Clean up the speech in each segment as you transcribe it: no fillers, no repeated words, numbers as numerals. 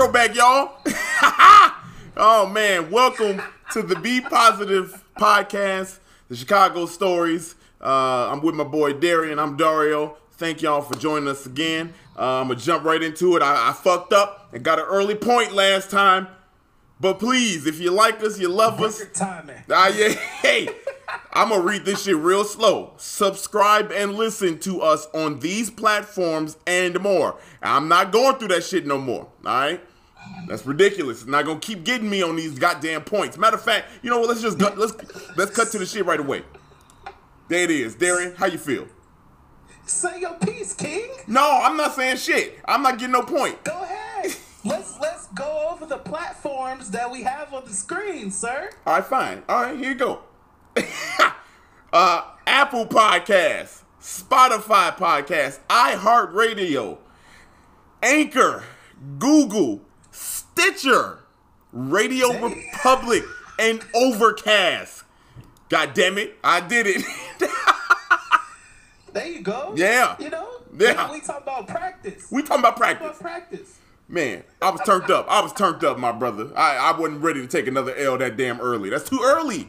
back, y'all. Oh, man. Welcome to the Be Positive podcast, the Chicago Stories. I'm with my boy Darian. I'm Dario. Thank y'all for joining us again. I'm going to jump right into it. I fucked up and got an early point last time. But please, if you like us, you love us. Hey, I'm going to read this shit real slow. Subscribe and listen to us on these platforms and more. I'm not going through that shit no more, all right? That's ridiculous. It's not going to keep getting me on these goddamn points. Matter of fact, you know what? Let's cut to the shit right away. There it is. Darian, how you feel? Say your piece, King. No, I'm not saying shit. I'm not getting no point. Go ahead. Let's go over the platforms that we have on the screen, sir. All right, fine. All right, here you go. Apple Podcasts, Spotify Podcasts, iHeartRadio, Anchor, Google, Stitcher, Radio Republic, and Overcast. God damn it, I did it. There you go. Yeah. You know? Yeah. We talking about practice. We talking about practice. Man, I was turned up. My brother. I wasn't ready to take another L that damn early. That's too early.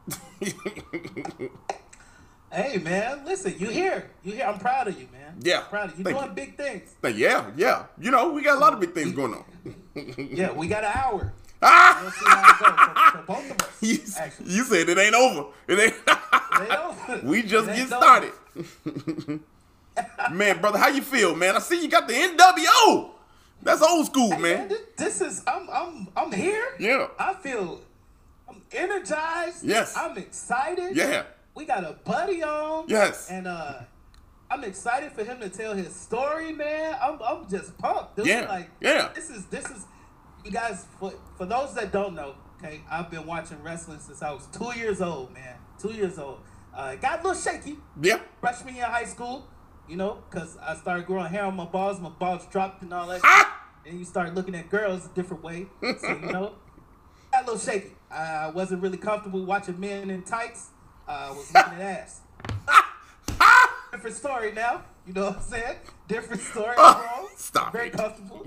Hey, man, listen, you here. I'm proud of you, man. Yeah. I'm proud of you. You're doing big things. Yeah. You know, we got a lot of big things going on. Yeah, we got an hour. We'll see how it goes for both of us. You said it ain't over. It ain't over. We just get started. Man, brother, how you feel, man? I see you got the NWO. That's old school, man. This is I'm here. Yeah. I'm energized. Yes. I'm excited. Yeah. We got a buddy on. Yes. And I'm excited for him to tell his story, man. I'm just pumped, dude. Yeah. Yeah. This is you guys, for those that don't know, okay, I've been watching wrestling since I was 2 years old, man. 2 years old. Got a little shaky. Yeah. Freshman year of high school, you know, because I started growing hair on my balls dropped and all that shit. And you start looking at girls a different way. So, you know, got a little shaky. I wasn't really comfortable watching men in tights. I was looking at ass. Different story now. You know what I'm saying? Different story. Stop Very it. comfortable.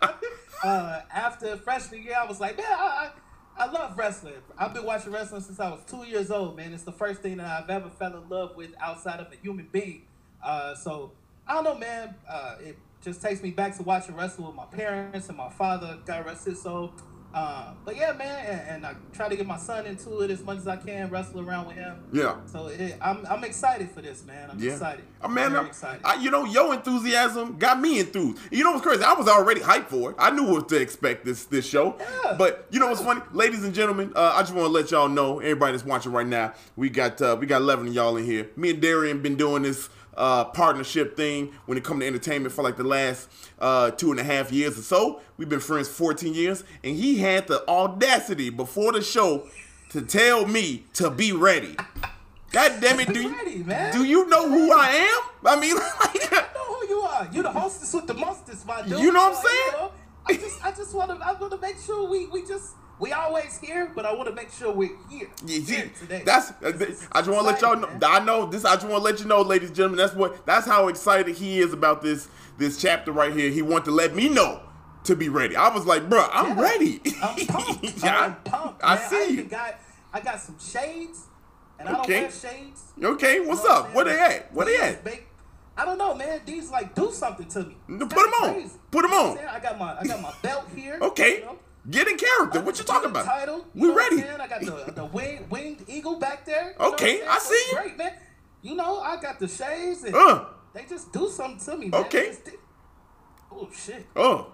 After freshman year, I was like, man, I love wrestling. I've been watching wrestling since I was 2 years old, man. It's the first thing that I've ever fell in love with outside of a human being. So, I don't know, man. It just takes me back to watching wrestling with my parents and my father, God rest his soul. But yeah, man, and I try to get my son into it as much as I can, wrestle around with him. Yeah. So I'm excited for this, man. I'm excited. I'm very excited. You know, your enthusiasm got me enthused. You know what's crazy? I was already hyped for it. I knew what to expect this show. Yeah. But you know what's funny, ladies and gentlemen? I just want to let y'all know, everybody that's watching right now, we got 11 of y'all in here. Me and Darian been doing this partnership thing when it comes to entertainment for like the last 2.5 years or so. We've been friends 14 years, and he had the audacity before the show to tell me to be ready. God damn it, do you know who I am? I mean, like, I know who you are. You the hostess with the mostest, my dude. You know what I'm saying? I just want to make sure we always here, but I want to make sure we're here. Here today. I just want to let y'all know. I know this. I just want to let you know, ladies and gentlemen. That's how excited he is about this chapter right here. He wanted to let me know to be ready. I was like, bro, I'm ready. I'm pumped. I'm pumped. Man. I see you. I got some shades, and I don't wear shades. Okay, what's up? Where they at? I don't know, man. These like do something to me. Put them on. Crazy. Put them on. I got my belt here. Okay. You know? Get in character. What you talking about? Title, we ready. I got the winged eagle back there. Okay, I see you. Great, man. You know, I got the shades, and they just do something to me, man. Okay. Oh, shit. Oh.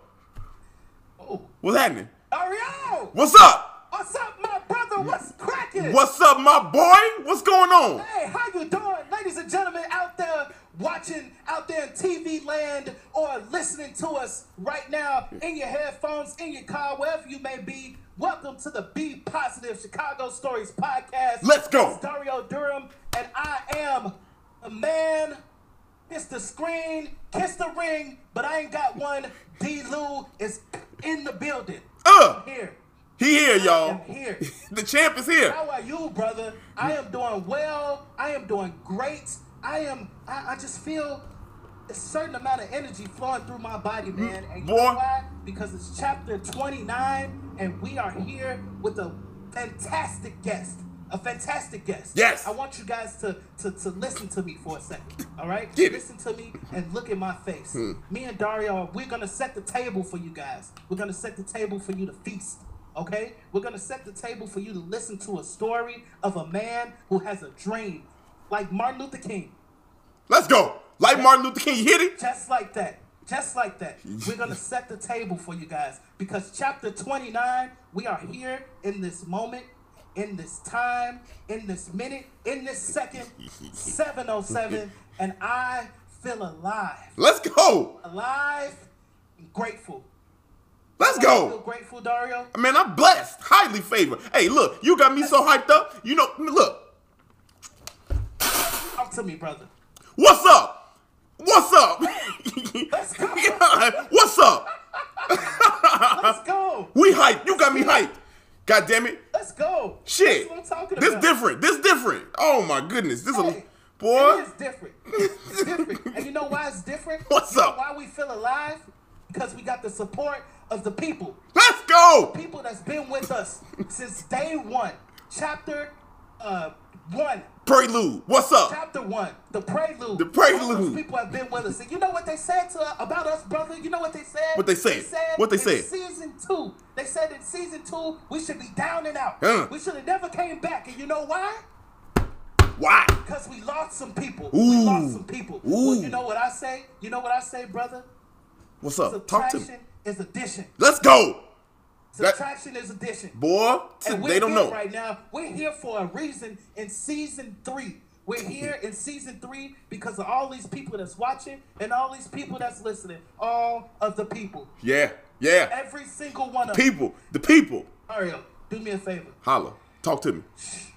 What's happening? Dario! What's up? What's up, my brother? What's cracking? What's up, my boy? What's going on? Hey, how you doing? Ladies and gentlemen out there watching out there in TV land or listening to us right now in your headphones, in your car, wherever you may be, welcome to the Be Positive Chicago Stories podcast. Let's go. It's Dario Durham, and I am the man. Kiss the screen, kiss the ring, but I ain't got one. D-Lou is in the building. I'm here. He here, y'all. I am here. The champ is here. How are you, brother? I am doing well. I am doing great. I just feel a certain amount of energy flowing through my body, man. And you Boy. know why? Because it's chapter 29, and we are here with a fantastic guest. A fantastic guest. Yes. I want you guys to listen to me for a second. All right? Get it. Listen to me and look at my face. Me and Dario, we're going to set the table for you guys. We're going to set the table for you to feast. Okay? We're going to set the table for you to listen to a story of a man who has a dream. Like Martin Luther King. Let's go. Like Martin Luther King, you hit it? Just like that. Just like that. We're going to set the table for you guys. Because chapter 29, we are here in this moment, in this time, in this minute, in this second, 7:07, and I feel alive. Let's go. Alive and grateful. Let's I go. feel grateful, Dario. Man, I'm blessed. Highly favored. Hey, look, you got me so hyped up. You know, look. Talk to me, brother. What's up? What's up? Let's go. What's up? Let's go. We hyped. You got me hyped. God damn it. Let's go. Shit. That's what I'm talking This about. different. This different. Oh my goodness. This Hey, is boy. It is different. It's different. And you know why it's different? What's You know up? why we feel alive? Because we got the support of the people. Let's go. People that's been with us since day one. Chapter 1. Prelude. What's up? Chapter 1. The prelude. The prelude. All those people have been with us. And you know what they said about us, brother? You know what they said? What they said? What they said? In season 2. They said in season 2, we should be down and out. Uh. We should have never came back. And you know why? Why? Because we lost some people. We Ooh. lost some people. Ooh. Well, you know what I say? You know what I say, brother? What's up? Talk to me. Subtraction is addition. Let's go. Subtraction is addition. Boy, And we're they don't here know. right now. We're here for a reason in season 3. We're here in season 3 because of all these people that's watching and all these people that's listening. All of the people. Yeah. Yeah. Every single one of them. People. The people. Mario, do me a favor. Holla. Talk to me.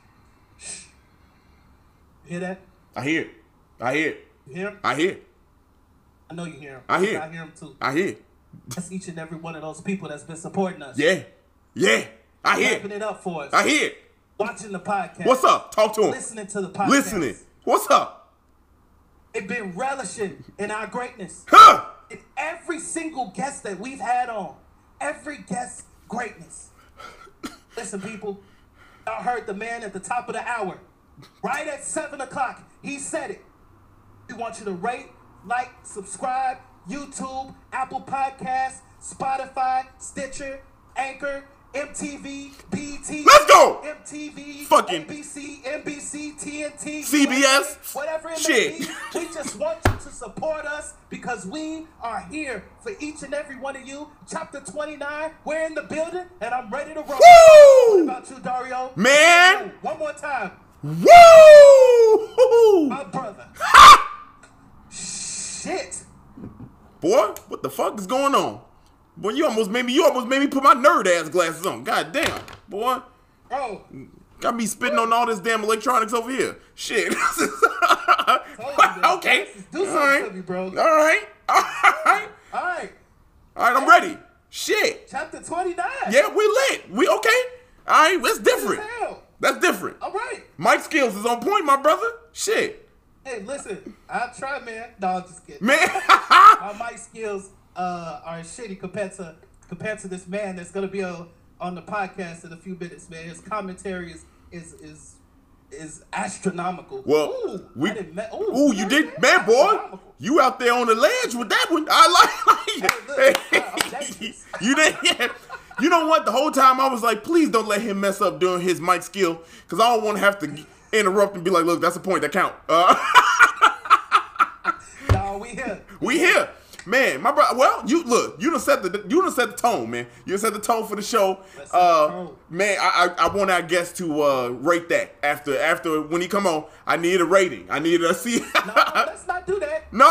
You hear that? I hear it. I hear it. You hear him? I hear it. I know you hear him. I hear. I hear him too. I hear it. That's each and every one of those people that's been supporting us. Yeah. Yeah. I hear Wrapping it. it up for us. I hear it. Watching the podcast. What's up? Talk to him. Listening to the podcast. Listening. What's up? They've been relishing in our greatness. Huh? In every single guest that we've had on. Every guest greatness. Listen, people. Y'all heard the man at the top of the hour. Right at 7 o'clock. He said it. We want you to rate, like, subscribe, YouTube, Apple Podcasts, Spotify, Stitcher, Anchor, MTV, BET. Let's go. MTV, Fucking ABC, NBC, TNT, CBS. whatever it Shit. may be. We just want you to support us because we are here for each and every one of you. Chapter 29, we're in the building, and I'm ready to roll. What Woo! about you, Dario? Man. One more time. Woo! My brother. Shit. Boy, what the fuck is going on? Boy, you almost made me put my nerd ass glasses on. God damn, boy. Bro. Got me spitting on all this damn electronics over here. Shit. Okay. Do something to me, bro. All right. All right. All right. All right, I'm ready. Shit. Chapter 29. Yeah, we lit. We okay. All right, that's different. Hell. That's different. All right. Mike skills is on point, my brother. Shit. Hey, listen. I'll try, man. No, I'm just kidding. Man. My mic skills are shitty compared to this man that's gonna be on the podcast in a few minutes, man. His commentary is astronomical. Well, ooh, I didn't ooh, you did, man, boy. Astronomical. You out there on the ledge with that one. I like Hey, look, I'm dangerous. you did. Yeah. You know what? The whole time I was like, please don't let him mess up doing his mic skill, because I don't want to have to interrupt and be like, look, that's a point that count. No, we here. We here. Man, my brother. Well, you done set the tone, man. You done set the tone for the show. Set the tone. Man, I want our guest to rate that after when he come on. I need a rating. I need a see. No, let's not do that. No.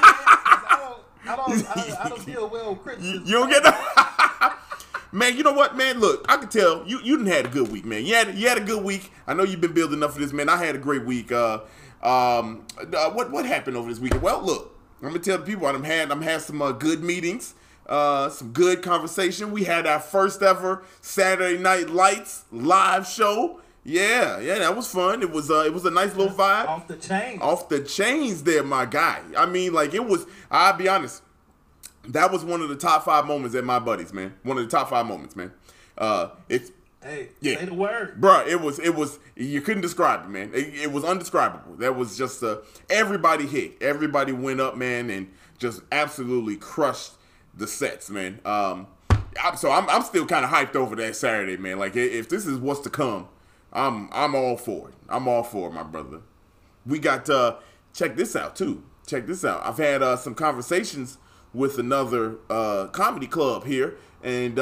I don't deal well with criticism. You don't get no. Man, you know what, man? Look, I can tell you done had a good week, man. You had a good week. I know you've been building up for this, man. I had a great week. What happened over this weekend? Well, look, I'm gonna tell the people I'm had some good meetings, some good conversation. We had our first ever Saturday Night Lights live show Yeah, that was fun. It was a nice little vibe. Off the chain. Off the chains there, my guy. I mean, like, it was, I'll be honest, that was one of the top 5 moments at my buddies, man. One of the top 5 moments, man. It's Hey, yeah. say the word. Bruh, it was, you couldn't describe it, man. It was undescribable. That was just, everybody hit. Everybody went up, man, and just absolutely crushed the sets, man. So I'm still kind of hyped over that Saturday, man. Like, if this is what's to come, I'm all for it. I'm all for it, my brother. We got, check this out, too. Check this out. I've had some conversations with another comedy club here, and,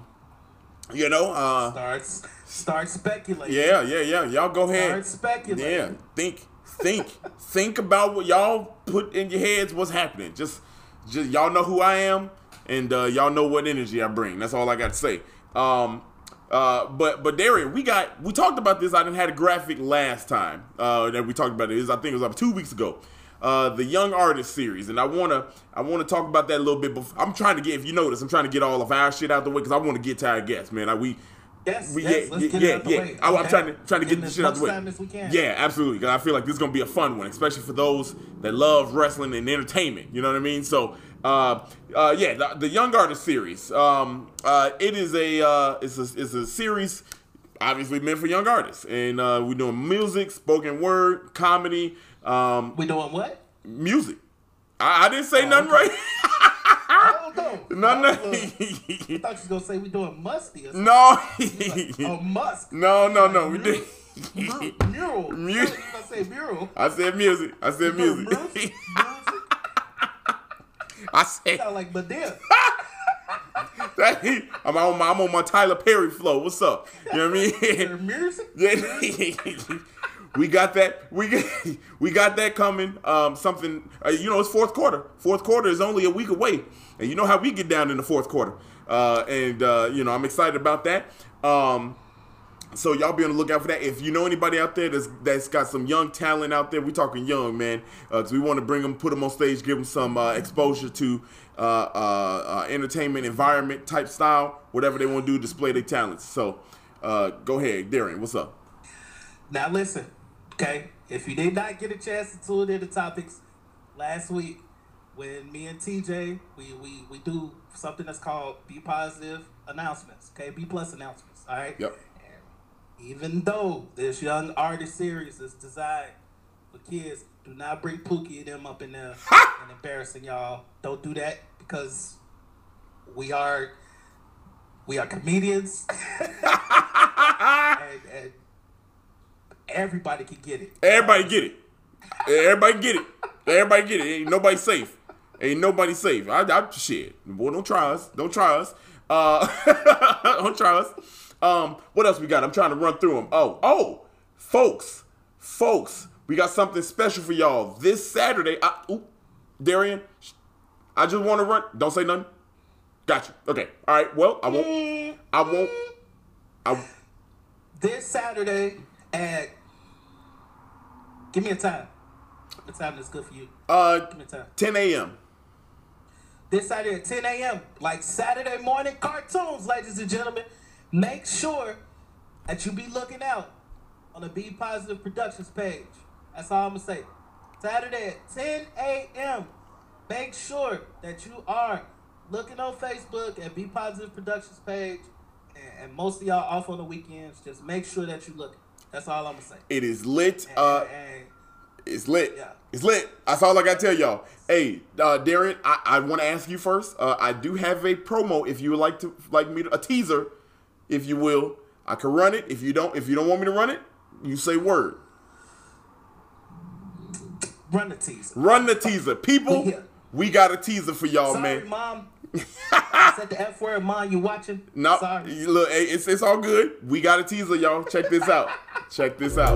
start speculating. Yeah. Y'all go ahead. Start speculating. Yeah, think about what y'all put in your heads. What's happening? Just y'all know who I am, and y'all know what energy I bring. That's all I got to say. But Darian, we talked about this. I didn't had a graphic last time that we talked about it. I think it was like 2 weeks ago. The Young Artist series, and I wanna talk about that a little bit. Before, I'm trying to get, if you notice, I'm trying to get all of our shit out the way because I want to get to our guests, man. Let's get it out the way. I'm trying to get this shit out the way. Time as we can. Yeah, absolutely. Because I feel like this is gonna be a fun one, especially for those that love wrestling and entertainment. You know what I mean? So, the Young Artist series. It is it's a series obviously meant for young artists, and we're doing music, spoken word, comedy. We doing what? Music. I didn't say nothing right. I don't know. No. I thought you was gonna say we doing musty or something. No. Musk. No. We did. Mural. Music. I say mural. I said music. Music. I said. Sound like Madea. I'm on my Tyler Perry flow. What's up? You know what I mean? Music. Yeah. We got that. We got that coming. Something. It's fourth quarter. Fourth quarter is only a week away, and you know how we get down in the fourth quarter. I'm excited about that. So y'all be on the lookout for that. If you know anybody out there that's got some young talent out there, we talking young, man, because we want to bring them, put them on stage, give them some exposure to entertainment environment type style, whatever they want to do, display their talents. So go ahead, Darian. What's up? Now listen, okay? If you did not get a chance to tune in the topics last week, when me and TJ, we do something that's called Be Positive announcements, okay? B+ announcements, all right? Yep. And even though this Young Artist series is designed for kids, do not bring Pookie and them up in there and embarrassing y'all. Don't do that because we are comedians. and everybody can get it. Everybody get it. Ain't nobody safe. Shit. Boy, don't try us. Don't try us. What else we got? I'm trying to run through them. Oh, folks, we got something special for y'all this Saturday. Darian, I just want to run. Don't say nothing. Gotcha. Okay. All right. Well, I won't. This Saturday at. Give me a time. The time that's good for you. Give me a time. 10 a.m. This Saturday at 10 a.m. Like Saturday morning cartoons, ladies and gentlemen. Make sure that you be looking out on the Be Positive Productions page. That's all I'm going to say. Saturday at 10 a.m. Make sure that you are looking on Facebook at Be Positive Productions page. And most of y'all off on the weekends. Just make sure that you looking. That's all I'm going to say. It is lit. It's lit. Yeah. It's lit. That's all I got to tell y'all. Hey, Darian, I want to ask you first. I do have a promo if you would like me to, a teaser, if you will. I can run it. If you don't want me to run it, you say word. Run the teaser. Run the teaser. People, we got a teaser for y'all, Sorry, man. Mom. I said the F word, Mom. You watching? No, Sorry. Look, it's all good. We got a teaser, y'all. Check this out. Check this out.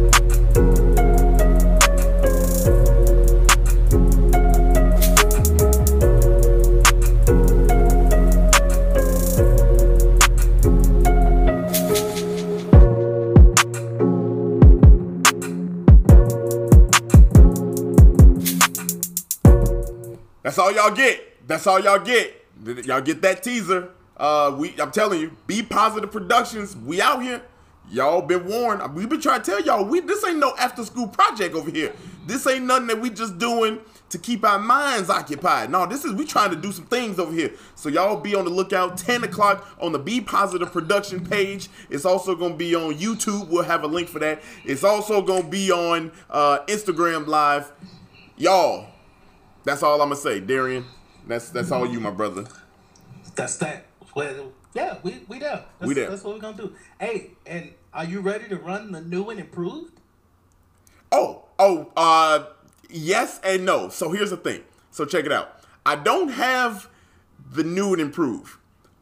That's all y'all get. That's all y'all get. Y'all get that teaser. I'm telling you, Be Positive Productions. We out here. Y'all been warned. We've been trying to tell y'all, this ain't no after school project over here. This ain't nothing that we just doing to keep our minds occupied. No, we trying to do some things over here. So y'all be on the lookout. 10 o'clock on the Be Positive production page. It's also going to be on YouTube. We'll have a link for that. It's also going to be on Instagram Live. Y'all, that's all I'm going to say. Darian, that's all you, my brother. That's that. Well, yeah, we there. That's what we're going to do. Hey, and are you ready to run the new and improved? Yes and no. So here's the thing. So check it out. I don't have the new and improved.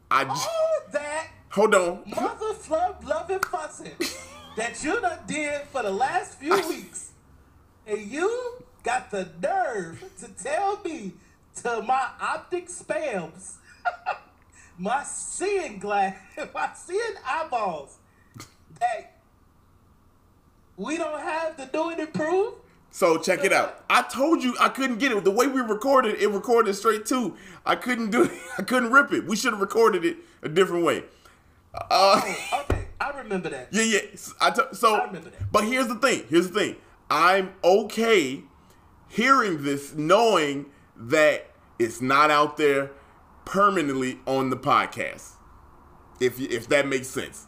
Hold on. Mother flub loving fussing that you done did for the last few weeks. And you got the nerve to tell me to my optic spams, my seeing glass, my seeing eyeballs, that we don't have the new and improved? So check it out. I told you I couldn't get it. The way we recorded it recorded straight too. I couldn't do it. I couldn't rip it. We should have recorded it a different way. Okay. I remember that. Yeah. I remember that. But here's the thing. I'm okay hearing this, knowing that it's not out there permanently on the podcast. If that makes sense.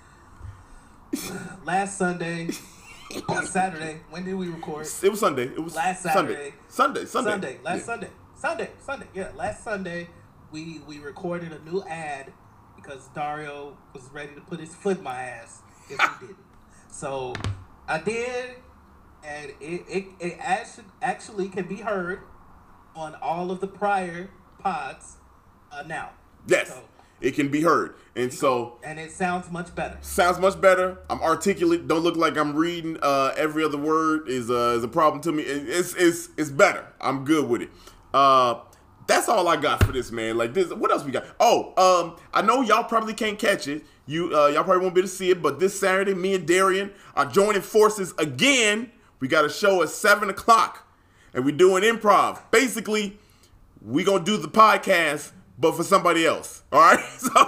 Last Sunday. Saturday. When did we record? It was Sunday. It was last Saturday. Sunday. Sunday. Yeah, last Sunday we recorded a new ad because Dario was ready to put his foot in my ass if he didn't. So I did, and it actually can be heard on all of the prior pods now. Yes. So, it can be heard. And it sounds much better. I'm articulate. Don't look like I'm reading. Every other word is a problem to me. It's better. I'm good with it. That's all I got for this, man. Like this. What else we got? I know y'all probably can't catch it. Y'all probably won't be able to see it. But this Saturday, me and Darian are joining forces again. We got a show at 7 o'clock, and we're doing improv. Basically, we gonna do the podcast, but for somebody else. All right.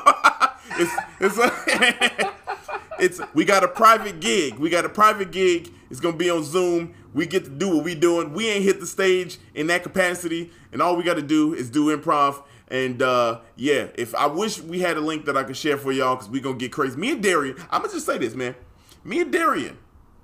So we got a private gig. It's gonna be on Zoom. We get to do what we doing. We ain't hit the stage in that capacity, and all we got to do is do improv. And if I wish we had a link that I could share for y'all, because we gonna get crazy. Me and Darian. I'm gonna just say this, man. Me and Darian.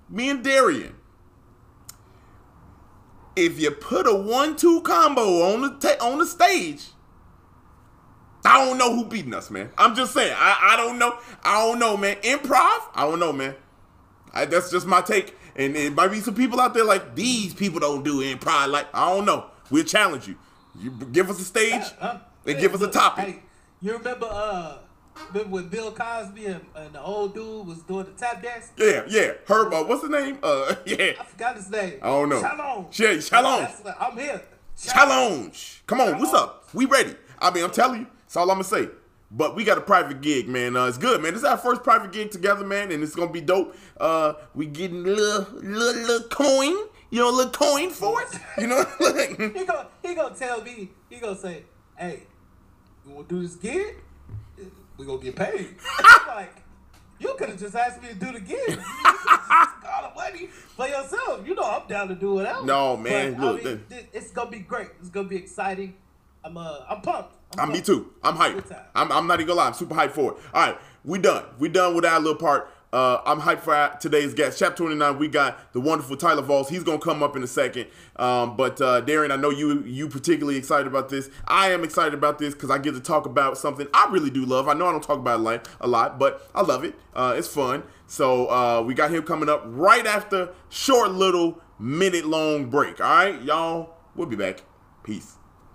If you put a 1-2 combo on the stage, I don't know who beating us, man. I'm just saying. I don't know, man. Improv? I don't know, man. That's just my take. And it might be some people out there like, these people don't do improv. Like, I don't know. We'll challenge you. You give us a stage and give us a topic. Hey, you remember when Bill Cosby and the old dude was doing the tap dance? Yeah. Herb, what's the name? Yeah. I forgot his name. I don't know. Challenge. Yeah, challenge. I'm here. Challenge. Come on, what's up? We ready. I mean, I'm telling you. That's all I'm going to say. But we got a private gig, man. It's good, man. This is our first private gig together, man, and it's going to be dope. We getting a little coin, a little coin for it. You know? he gonna tell me, he gonna say, hey, you want to do this gig? We going to get paid. I'm like, you could have just asked me to do the gig. You all the money for yourself. You know I'm down to do whatever. No, man. But, look, it's going to be great. It's going to be exciting. I'm pumped. Me too. I'm hyped. I'm not even gonna lie. I'm super hyped for it. All right, we done. We done with our little part. I'm hyped for today's guest. Chapter 29, we got the wonderful Tyler Vols. He's going to come up in a second. But Darian, I know you particularly excited about this. I am excited about this because I get to talk about something I really do love. I know I don't talk about it a lot, but I love it. It's fun. So we got him coming up right after short little minute-long break. All right, y'all? We'll be back. Peace.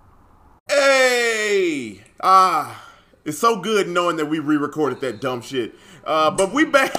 Hey! It's so good knowing that we re-recorded that dumb shit. But we back.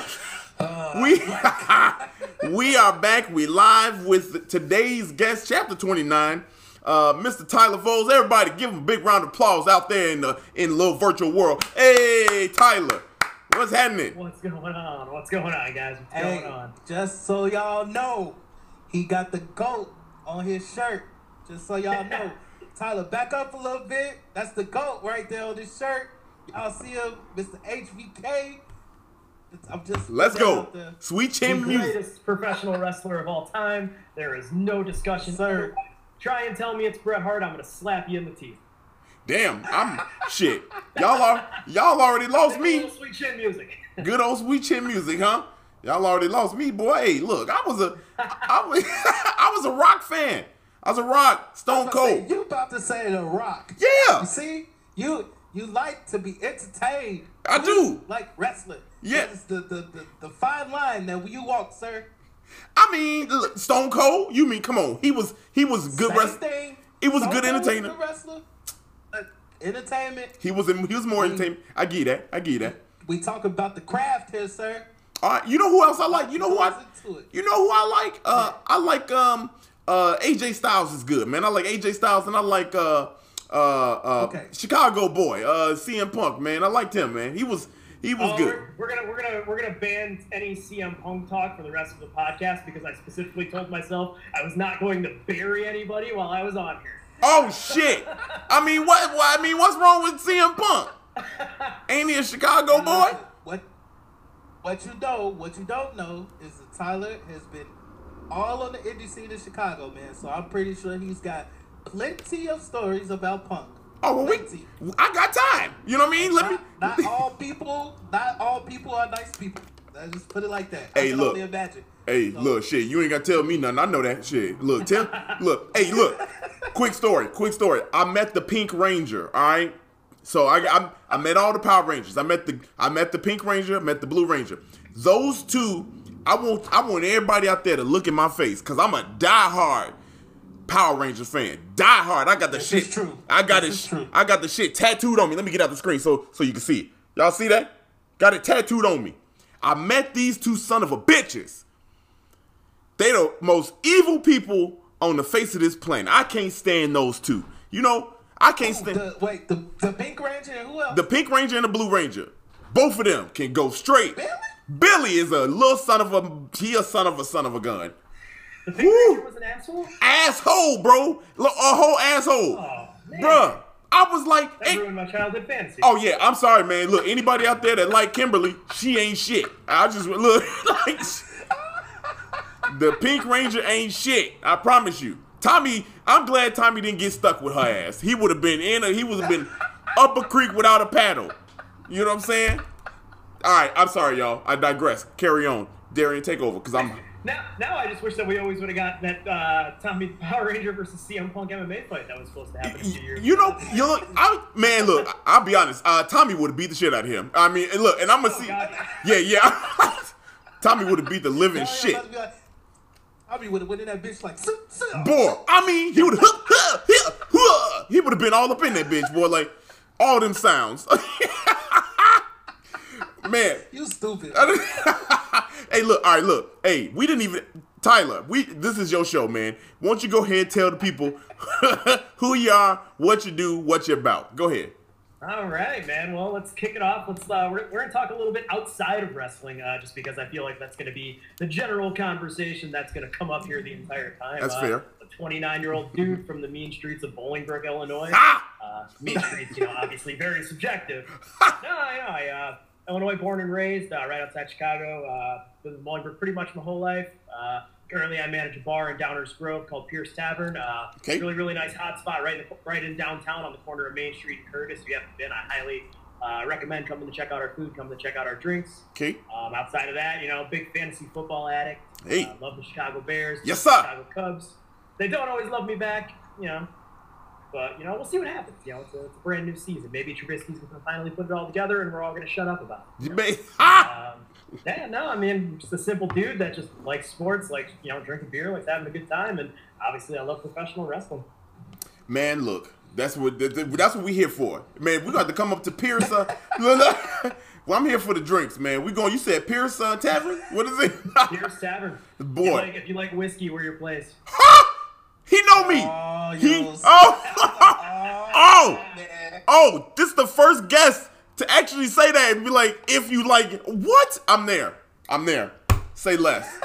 We are back. We live with today's guest, chapter 29, Mr. Tyler Vols. Everybody, give him a big round of applause out there in the little virtual world. Hey, Tyler, what's happening? What's going on, guys? What's going on? Just so y'all know, he got the GOAT on his shirt. Just so y'all know. Tyler, back up a little bit. That's the GOAT right there on this shirt. Y'all see him, Mr. HVK. I'm just Let's putting that go. out there. Sweet The Chin Music. greatest professional wrestler of all time. There is no discussion. Sir. Try and tell me it's Bret Hart, I'm gonna slap you in the teeth. Damn, I'm shit. Y'all already lost me. Sweet chin music. Good old Sweet Chin Music, huh? Y'all already lost me, boy. Hey, look, I was a Rock fan. I was a Rock, Stone Cold. You about to say The Rock? Yeah. You see, you like to be entertained. I do. Like wrestling. Yeah. It's the fine line that you walk, sir. I mean, look, Stone Cold. You mean, come on? He was good Same wrestler. thing. He was a Stone good Cold entertainer. Good wrestler. Entertainment. He was more entertainment. I get that. We talk about the craft here, sir. All right, you know who else I like? You know who I like? I like AJ Styles is good, man. I like AJ Styles, and I like Chicago boy, CM Punk, man. I liked him, man. He was good. We're gonna ban any CM Punk talk for the rest of the podcast because I specifically told myself I was not going to bury anybody while I was on here. Oh shit! I mean, what's wrong with CM Punk? Ain't he a Chicago boy? What you don't know is that Tyler has been all on the indie scene in Chicago, man. So I'm pretty sure he's got plenty of stories about Punk. Oh well, I got time. You know what I mean? Not all people are nice people. Let's just put it like that. Hey, I can look. only imagine. Hey, look, shit, you ain't gotta tell me nothing. I know that shit. Look, look. Quick story. I met the Pink Ranger, all right? So I met all the Power Rangers. I met the Pink Ranger, met the Blue Ranger. Those two, I want everybody out there to look in my face, because I'm a diehard Power Ranger fan. Diehard. I got the shit. True. I got the shit tattooed on me. Let me get out the screen so you can see it. Y'all see that? Got it tattooed on me. I met these two son of a bitches. They the most evil people on the face of this planet. I can't stand those two. You know, I can't stand. The Pink Ranger and who else? The Pink Ranger and the Blue Ranger. Both of them can go straight. Billy? Billy is a little son of a gun. The Pink Ranger was an asshole? Asshole, bro. A whole asshole. Oh, man. Bruh. I was like, That ruined my childhood fantasy. oh yeah, I'm sorry, man. Look, anybody out there that like Kimberly, she ain't shit. I just look like the Pink Ranger ain't shit. I promise you. Tommy, I'm glad Tommy didn't get stuck with her ass. He would have been up a creek without a paddle. You know what I'm saying? All right, I'm sorry, y'all. I digress. Carry on. Darian, take over, because I'm... Now I just wish that we always would have got that Tommy Power Ranger versus CM Punk MMA fight that was supposed to happen a few years ago. Look, I'll be honest. Tommy would have beat the shit out of him. I mean, look, and I'm going to see... God. Yeah. Tommy would have beat the living shit. Tommy would have went in that bitch like... Boy, I mean, he would have been all up in that bitch, boy, like, all them sounds. Man. You stupid. Hey, look, all right, look. Hey, we didn't even... Tyler, this is your show, man. Why don't you go ahead and tell the people who you are, what you do, what you're about. Go ahead. All right, man. Well, let's kick it off. We're going to talk a little bit outside of wrestling, just because I feel like that's going to be the general conversation that's going to come up here the entire time. That's fair. A 29-year-old dude from the mean streets of Bolingbrook, Illinois. Mean streets, obviously very subjective. I Illinois born and raised, right outside Chicago. Lived in Bolingbrook pretty much my whole life. Currently, I manage a bar in Downers Grove called Pierce Tavern. Okay. Really, really nice hot spot right in downtown on the corner of Main Street and Curtis. If you haven't been, I highly recommend coming to check out our food, coming to check out our drinks. Okay. Outside of that, big fantasy football addict. Hey. Love the Chicago Bears. Yes, sir. Chicago Cubs. They don't always love me back, But, we'll see what happens. It's a brand new season. Maybe Trubisky's going to finally put it all together and we're all going to shut up about it. I'm just a simple dude that just likes sports, drinking beer, likes having a good time, and obviously I love professional wrestling. Man, look, that's what we're here for. Man, we got to come up to Pierce. Well, I'm here for the drinks, man. You said Pierce Tavern? What is it? Pierce Tavern. Boy. If you like whiskey, we're your place. He know me. This is the first guest to actually say that and be like, if you like, what? I'm there. Say less.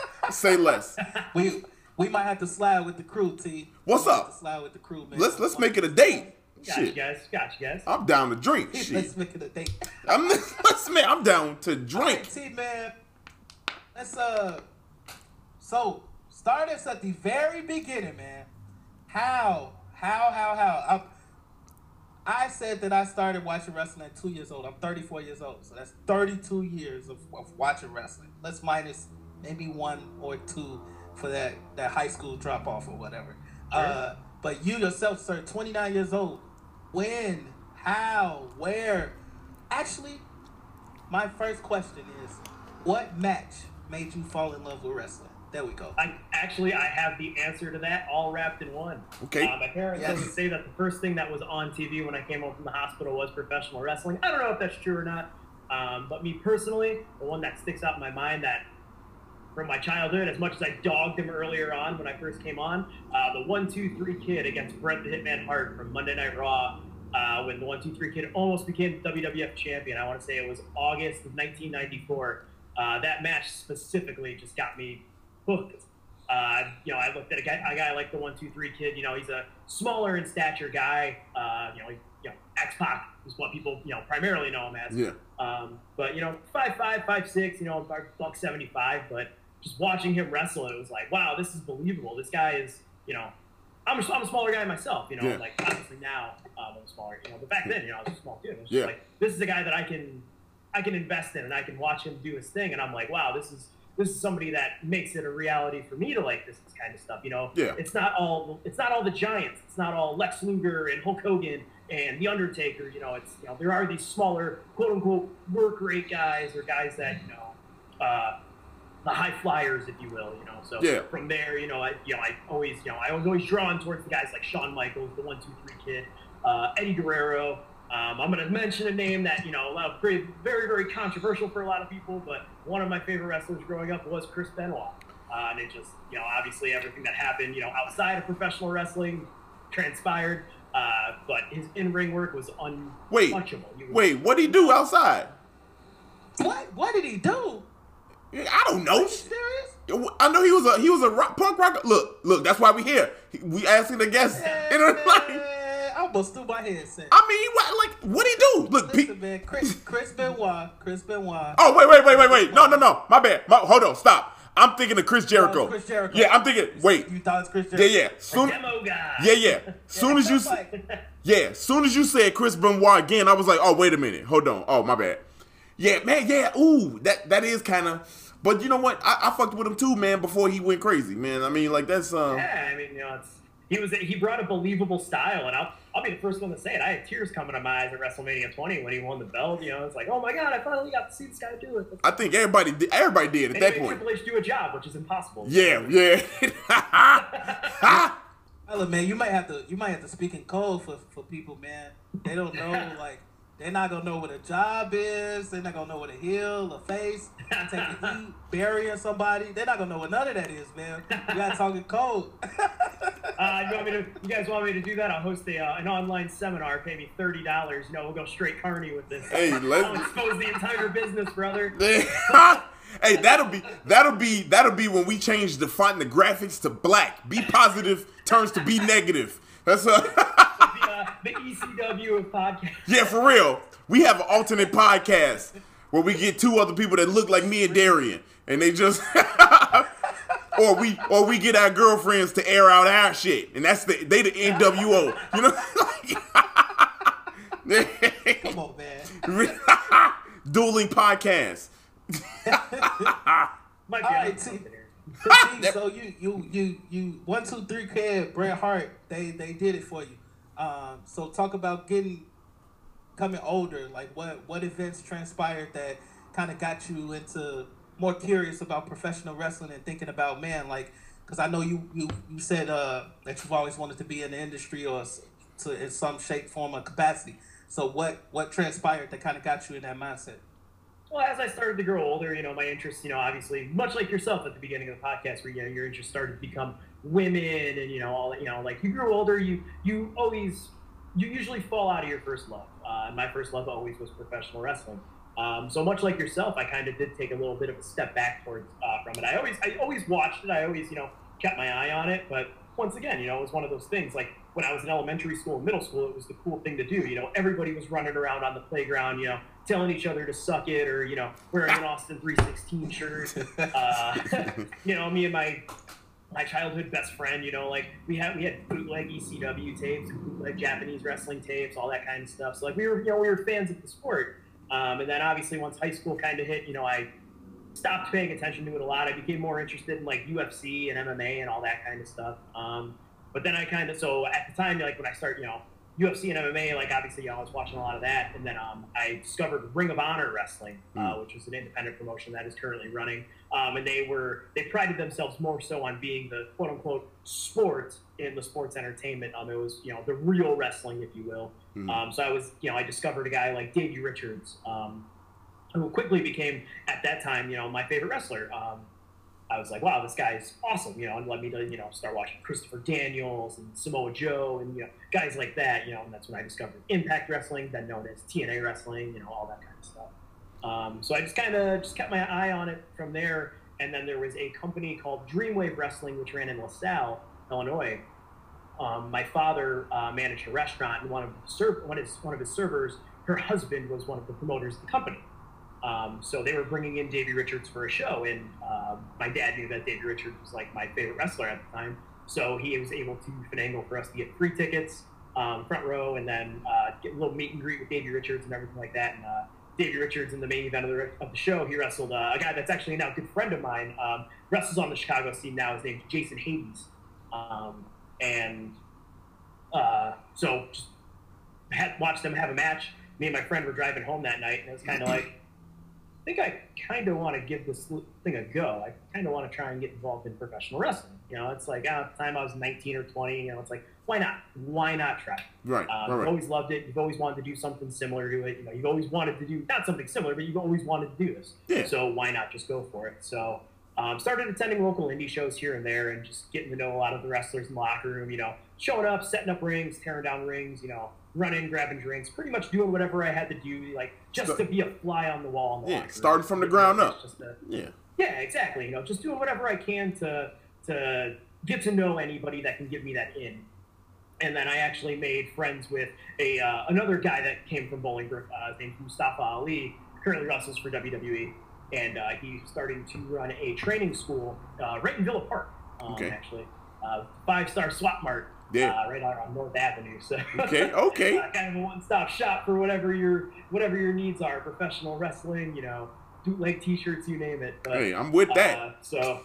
We might have to slide with the crew, T. What's up? Slide with the crew, man. Let's make it a date. Got you guys. I'm down to drink. Let's make it a date. I'm down to drink. All right, T, man. Let's so start us at the very beginning, man. How? I said that I started watching wrestling at 2 years old. I'm 34 years old, so that's 32 years of watching wrestling. Let's minus maybe 1 or 2 for that high school drop off or whatever. Sure. But you yourself, sir, 29 years old. When? How? Where? Actually, my first question is, what match made you fall in love with wrestling? There we go. I have the answer to that all wrapped in one. Okay. My parents always say that the first thing that was on TV when I came home from the hospital was professional wrestling. I don't know if that's true or not, but me personally, the one that sticks out in my mind that from my childhood, as much as I dogged him earlier on when I first came on, the 1-2-3 Kid against Bret the Hitman Hart from Monday Night Raw, when the 1-2-3 Kid almost became WWF champion. I want to say it was August of 1994. That match specifically just got me hooked. I looked at a guy like the 1-2-3 Kid. He's a smaller in stature guy. X-Pac is what people primarily know him as. Yeah. But 5'5", 5'6", $175. But just watching him wrestle, it was like, wow, this is believable. This guy is, I'm a smaller guy myself. Like obviously now I'm smaller. But back then, I was a small dude. It was just like, this is a guy that I can invest in and I can watch him do his thing. And I'm like, wow, this is somebody that makes it a reality for me to like this kind of stuff. It's not all the giants. It's not all Lex Luger and Hulk Hogan and The Undertaker. There are these smaller quote unquote work rate guys or guys that the high flyers, if you will. So from there, I was always drawn towards the guys like Shawn Michaels, the 1-2-3 Kid, Eddie Guerrero. I'm going to mention a name that, very, very controversial for a lot of people, but one of my favorite wrestlers growing up was Chris Benoit. And it just, obviously everything that happened, outside of professional wrestling transpired, but his in-ring work was untouchable. Wait, what did he do outside? What did he do? I don't know. Are you serious? I know he was a punk rocker. Look, that's why we here. We asking the guests. I almost threw my headset. I mean, what he do? Look, listen, man, Chris Benoit. Oh, wait. No. My bad. Hold on, stop. I'm thinking of Chris Jericho. Chris Jericho. Yeah, I'm thinking. Wait. You thought it was Chris Jericho? Yeah. Demo guy. Yeah. Soon as you said Chris Benoit again, I was like, oh, wait a minute. Hold on. Oh, my bad. Yeah, man. Yeah. Ooh, that is kind of. But you know what? I fucked with him too, man. Before he went crazy, man. I mean, like that's. Yeah, I mean, he brought a believable style, and I'll be the first one to say it. I had tears coming to my eyes at WrestleMania 20 when he won the belt. It's like, oh my god, I finally got to see this guy do it. I think everybody did at that point. Triple H do a job, which is impossible. Yeah. Look, man, you might have to speak in code for people, man. They don't know, like, they're not gonna know what a job is. They're not gonna know what a heel, a face, taking heat, burying somebody. They're not gonna know what none of that is, man. You gotta talk in code. You guys want me to do that? I'll host an online seminar. Pay me $30. We'll go straight carny with this. Hey, I'll expose the entire business, brother. Hey, that'll be when we change the font and the graphics to black. Be positive turns to be negative. That's the ECW of podcasts. Yeah, for real. We have an alternate podcast where we get 2 other people that look like me and Darian, and they just or we get our girlfriends to air out our shit, and they the NWO. Come on, man. Dueling podcast. All right, so you 1-2-3 Kid, Bret Hart, they did it for you. So talk about coming older. Like what events transpired that kind of got you into more curious about professional wrestling and thinking about, man, like, because I know you said that you've always wanted to be in the industry or in some shape, form, or capacity. So what transpired that kind of got you in that mindset? Well, as I started to grow older, my interest, obviously, much like yourself at the beginning of the podcast, where your interest started to become women and all that. Like you grew older, you usually fall out of your first love. And my first love always was professional wrestling. So much like yourself, I kind of did take a little bit of a step back towards from it. I always watched it. I always kept my eye on it. But once again, it was one of those things. Like when I was in elementary school and middle school, it was the cool thing to do. Everybody was running around on the playground, telling each other to suck it, or wearing an Austin 316 shirt. Me and my childhood best friend, like we had bootleg ECW tapes, bootleg Japanese wrestling tapes, all that kind of stuff. So like we were fans of the sport. And then obviously once high school kind of hit, I stopped paying attention to it a lot. I became more interested in like UFC and MMA and all that kind of stuff. But then so at the time, like when I started, UFC and MMA, like obviously, I was watching a lot of that. And then I discovered Ring of Honor Wrestling, which was an independent promotion that is currently running. And they prided themselves more so on being the quote unquote sport in the sports entertainment. It was, the real wrestling, if you will. So I discovered a guy like Davey Richards, who quickly became at that time, my favorite wrestler. I was like, wow, this guy's awesome, and led me to, start watching Christopher Daniels and Samoa Joe and, guys like that, and that's when I discovered Impact Wrestling, then known as TNA Wrestling, all that kind of stuff. So I just kept my eye on it from there. And then there was a company called Dreamwave Wrestling, which ran in LaSalle, Illinois. My father managed a restaurant, and one of his servers, her husband was one of the promoters of the company. So they were bringing in Davey Richards for a show, and my dad knew that Davey Richards was like my favorite wrestler at the time. So he was able to finagle for us to get free tickets, front row, and then get a little meet and greet with Davey Richards and everything like that. And Davey Richards, in the main event of the show, he wrestled a guy that's actually now a good friend of mine, wrestles on the Chicago scene now. His name's Jason Hades. So just watched them have a match. Me and my friend were driving home that night, and it was kind of like, I think I kind of want to give this thing a go. I kind of want to try and get involved in professional wrestling. It's like, at the time I was 19 or 20, it's like, why not? Why not try? Right. You've always loved it. You've always wanted to do something similar to it. You've always wanted to do, not something similar, but you've always wanted to do this. Yeah. So why not just go for it? So started attending local indie shows here and there and just getting to know a lot of the wrestlers in the locker room, showing up, setting up rings, tearing down rings, running, grabbing drinks, pretty much doing whatever I had to do, like just to be a fly on the wall in the locker room. Starting from the ground up. Yeah, exactly. Just doing whatever I can to get to know anybody that can give me that in. And then I actually made friends with another guy that came from Bolingbrook, named Mustafa Ali, currently wrestles for WWE. And he's starting to run a training school right in Villa Park, actually. 5-star Swap Mart, right out on North Avenue. So okay. Kind of a one-stop shop for whatever your needs are, professional wrestling, bootleg T-shirts, you name it. But, hey, I'm with that. So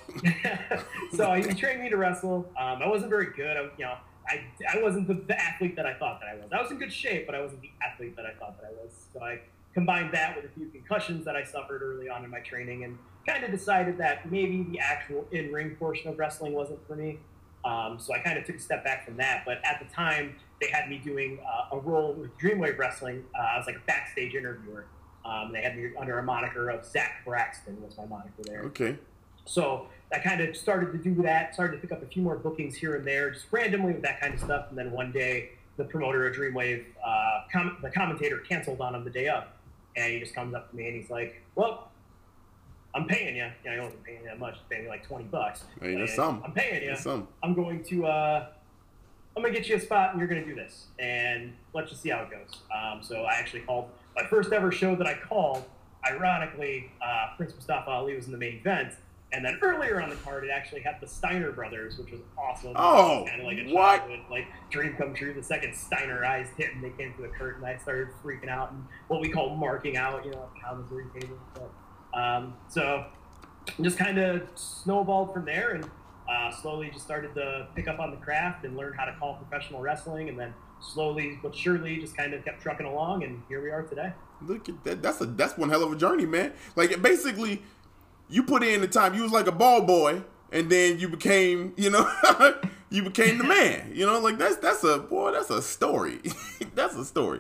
he trained me to wrestle. I wasn't very good. I wasn't the athlete that I thought that I was. I was in good shape, but I wasn't the athlete that I thought that I was. So I combined that with a few concussions that I suffered early on in my training, and kind of decided that maybe the actual in-ring portion of wrestling wasn't for me. So I kind of took a step back from that. But at the time, they had me doing a role with Dreamwave Wrestling. I was like a backstage interviewer. They had me under a moniker of Zach Braxton was my moniker there. Okay. So I kind of started to do that, started to pick up a few more bookings here and there, just randomly with that kind of stuff. And then one day, the promoter of Dreamwave, the commentator canceled on him the day of. And he just comes up to me and he's like, well, I'm paying you. I wasn't paying you that much. He's paying me like $20. Hey, that's something. I'm paying you. That's something. I'm going to get you a spot and you're going to do this. And let's just see how it goes. So I actually called my first ever show that I called. Ironically, Prince Mustafa Ali was in the main event. And then earlier on the card, it actually had the Steiner brothers, which was awesome. Oh, kind of like a what? childhood, like dream come true. The second Steiner eyes hit and they came to the curtain, I started freaking out and what we call marking out, how Missouri table. So just kind of snowballed from there and slowly just started to pick up on the craft and learn how to call professional wrestling. And then slowly but surely just kind of kept trucking along. And here we are today. Look at that. That's one hell of a journey, man. Like basically, you put in the time. You was like a ball boy, and then you became, you became the man. Like that's a story. That's a story.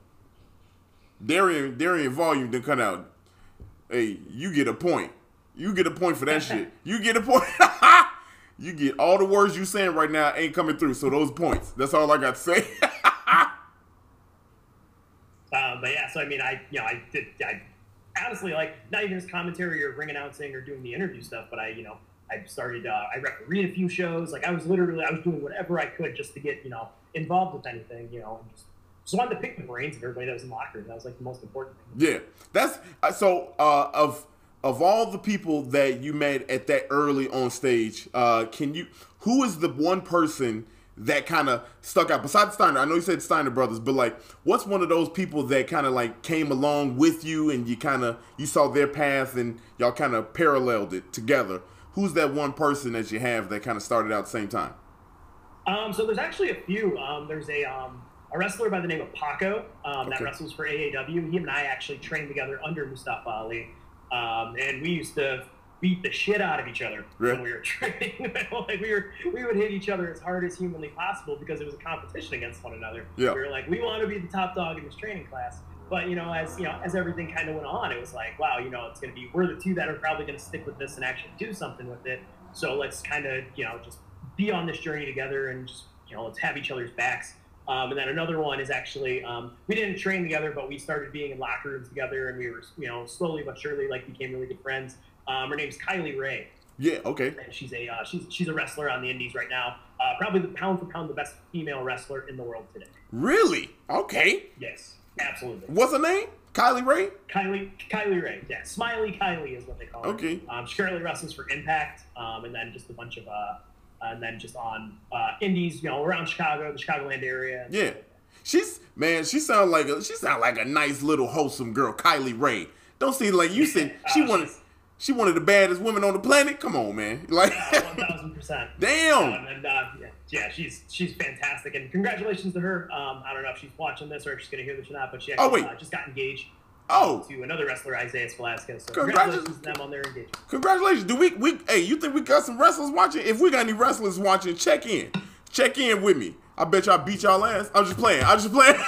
Darian Volume didn't cut out. Hey, you get a point. You get a point for that shit. You get a point. You get all the words you saying right now ain't coming through. So those points. That's all I got to say. But yeah, so I mean, I honestly, like, not even just commentary or ring announcing or doing the interview stuff, but I I started. I refereed a few shows. Like I was doing whatever I could just to get involved with anything. And just wanted to pick the brains of everybody that was in the locker room. That was like the most important thing. Yeah, that's so. Of all the people that you met at that early on stage, who is the one person that kind of stuck out besides Steiner? I know you said Steiner brothers, but like, what's one of those people that kind of like came along with you and you saw their path and y'all kind of paralleled it together? Who's that one person that you have that kind of started out at the same time? So there's actually a few. There's a wrestler by the name of Paco that wrestles for AAW. He and I actually trained together under Mustafa Ali, and we used to beat the shit out of each other when we were training. Like we would hit each other as hard as humanly possible because it was a competition against one another. Yeah. We were like, we want to be the top dog in this training class. But as everything kind of went on, it was like, wow, it's going to be, we're the two that are probably going to stick with this and actually do something with it. So let's kind of just be on this journey together and just let's have each other's backs. And then another one is actually, we didn't train together, but we started being in locker rooms together, and we were, slowly but surely became really good friends. Her name's Kylie Ray. Yeah. Okay. And she's a wrestler on the indies right now. Probably the pound for pound the best female wrestler in the world today. Really? Okay. Yes, absolutely. What's her name? Kylie Ray? Kylie Ray. Yeah, Smiley Kylie is what they call her. Okay. She currently wrestles for Impact, and then just a bunch of and then just on indies, around Chicago, the Chicagoland area. Yeah, she sounds like a nice little wholesome girl, Kylie Ray. Don't seem like you said she one of the baddest women on the planet. Come on, man. Like 1,000%. Damn. Yeah, she's fantastic, and congratulations to her. I don't know if she's watching this or if she's gonna hear this or not, but she actually just got engaged. To another wrestler, Isaiah Velasquez. So congratulations to them on their engagement. Congratulations. Do we hey, you think we got some wrestlers watching? If we got any wrestlers watching, check in with me. I bet y'all beat y'all ass. I'm just playing. I'm just playing.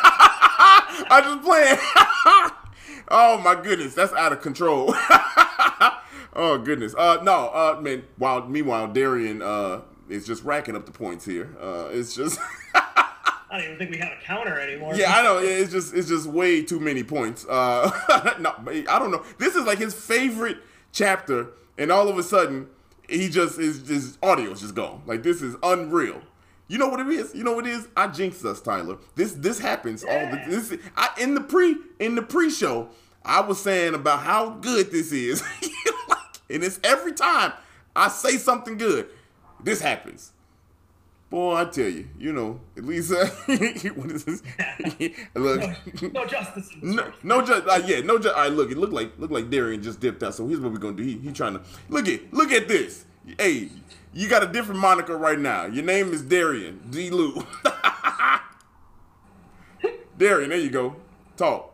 Oh my goodness, that's out of control. Oh goodness. Man. Meanwhile, Darian is just racking up the points here. It's just. I don't even think we have a counter anymore. Yeah, I know. It's just way too many points. No, I don't know. This is like his favorite chapter, and all of a sudden, his audio is just gone. Like, this is unreal. You know what it is? I jinxed us, Tyler. This happens in the pre-show. I was saying about how good this is, and it's every time I say something good, this happens. Boy, I tell you, at least what is this? Look, no justice. No justice. Yeah, no justice. All right, look, it looked like Darian just dipped out. So here's what we're gonna do. He trying to look at this. Hey, you got a different moniker right now. Your name is Darian D. Lou. Darian, there you go. Talk.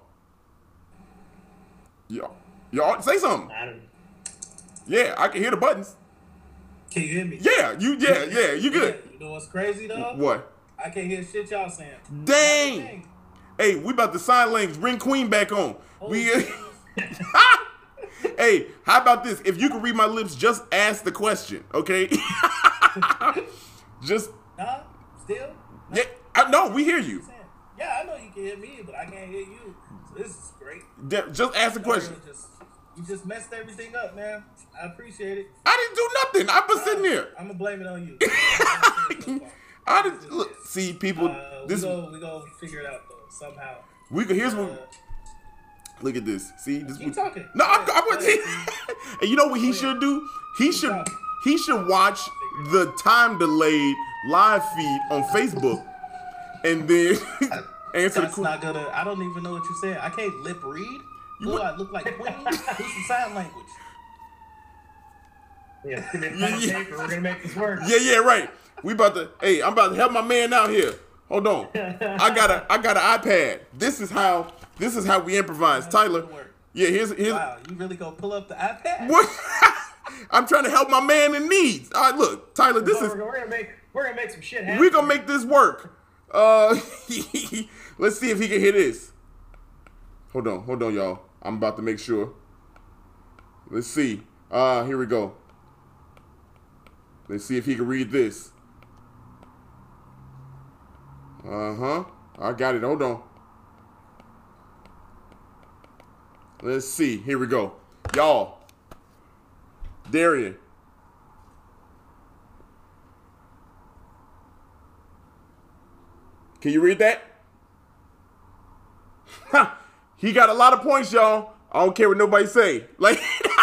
Y'all say something. Yeah, I can hear the buttons. Can you hear me? Yeah, you good. You know what's crazy though? What? I can't hear shit y'all saying. Dang. Hey, we about to sign language. Bring Queen back on. Hey, how about this? If you can read my lips, just ask the question, okay? Just. Nah, still? Yeah, no, we hear you. Yeah, I know you can hear me, but I can't hear you. So this is great. Just ask the question. You just messed everything up, man. I appreciate it. I didn't do nothing. I was sitting there. I'm gonna blame it on you. I didn't look. See, people. We gonna figure it out though somehow. Here's what. Look at this. See, this. Keep talking. No, and you know what he should do? He should watch the time delayed live feed on Facebook, and then answer the question. That's not gonna. I don't even know what you said. I can't lip read. Do I look like Queen? Do some sign language. Yeah, we're gonna make this work. Yeah, right. I'm about to help my man out here. Hold on. I got an iPad. This is how we improvise. Tyler. Yeah, here's wow, you really gonna pull up the iPad? What? I'm trying to help my man in need. All right, look, Tyler, we're gonna make some shit happen. We're gonna make this work. Let's see if he can hear this. Hold on, y'all. I'm about to make sure. Let's see. Here we go. Let's see if he can read this. I got it. Hold on. Let's see. Here we go. Y'all. Darian. Can you read that? He got a lot of points, y'all. I don't care what nobody say. Like,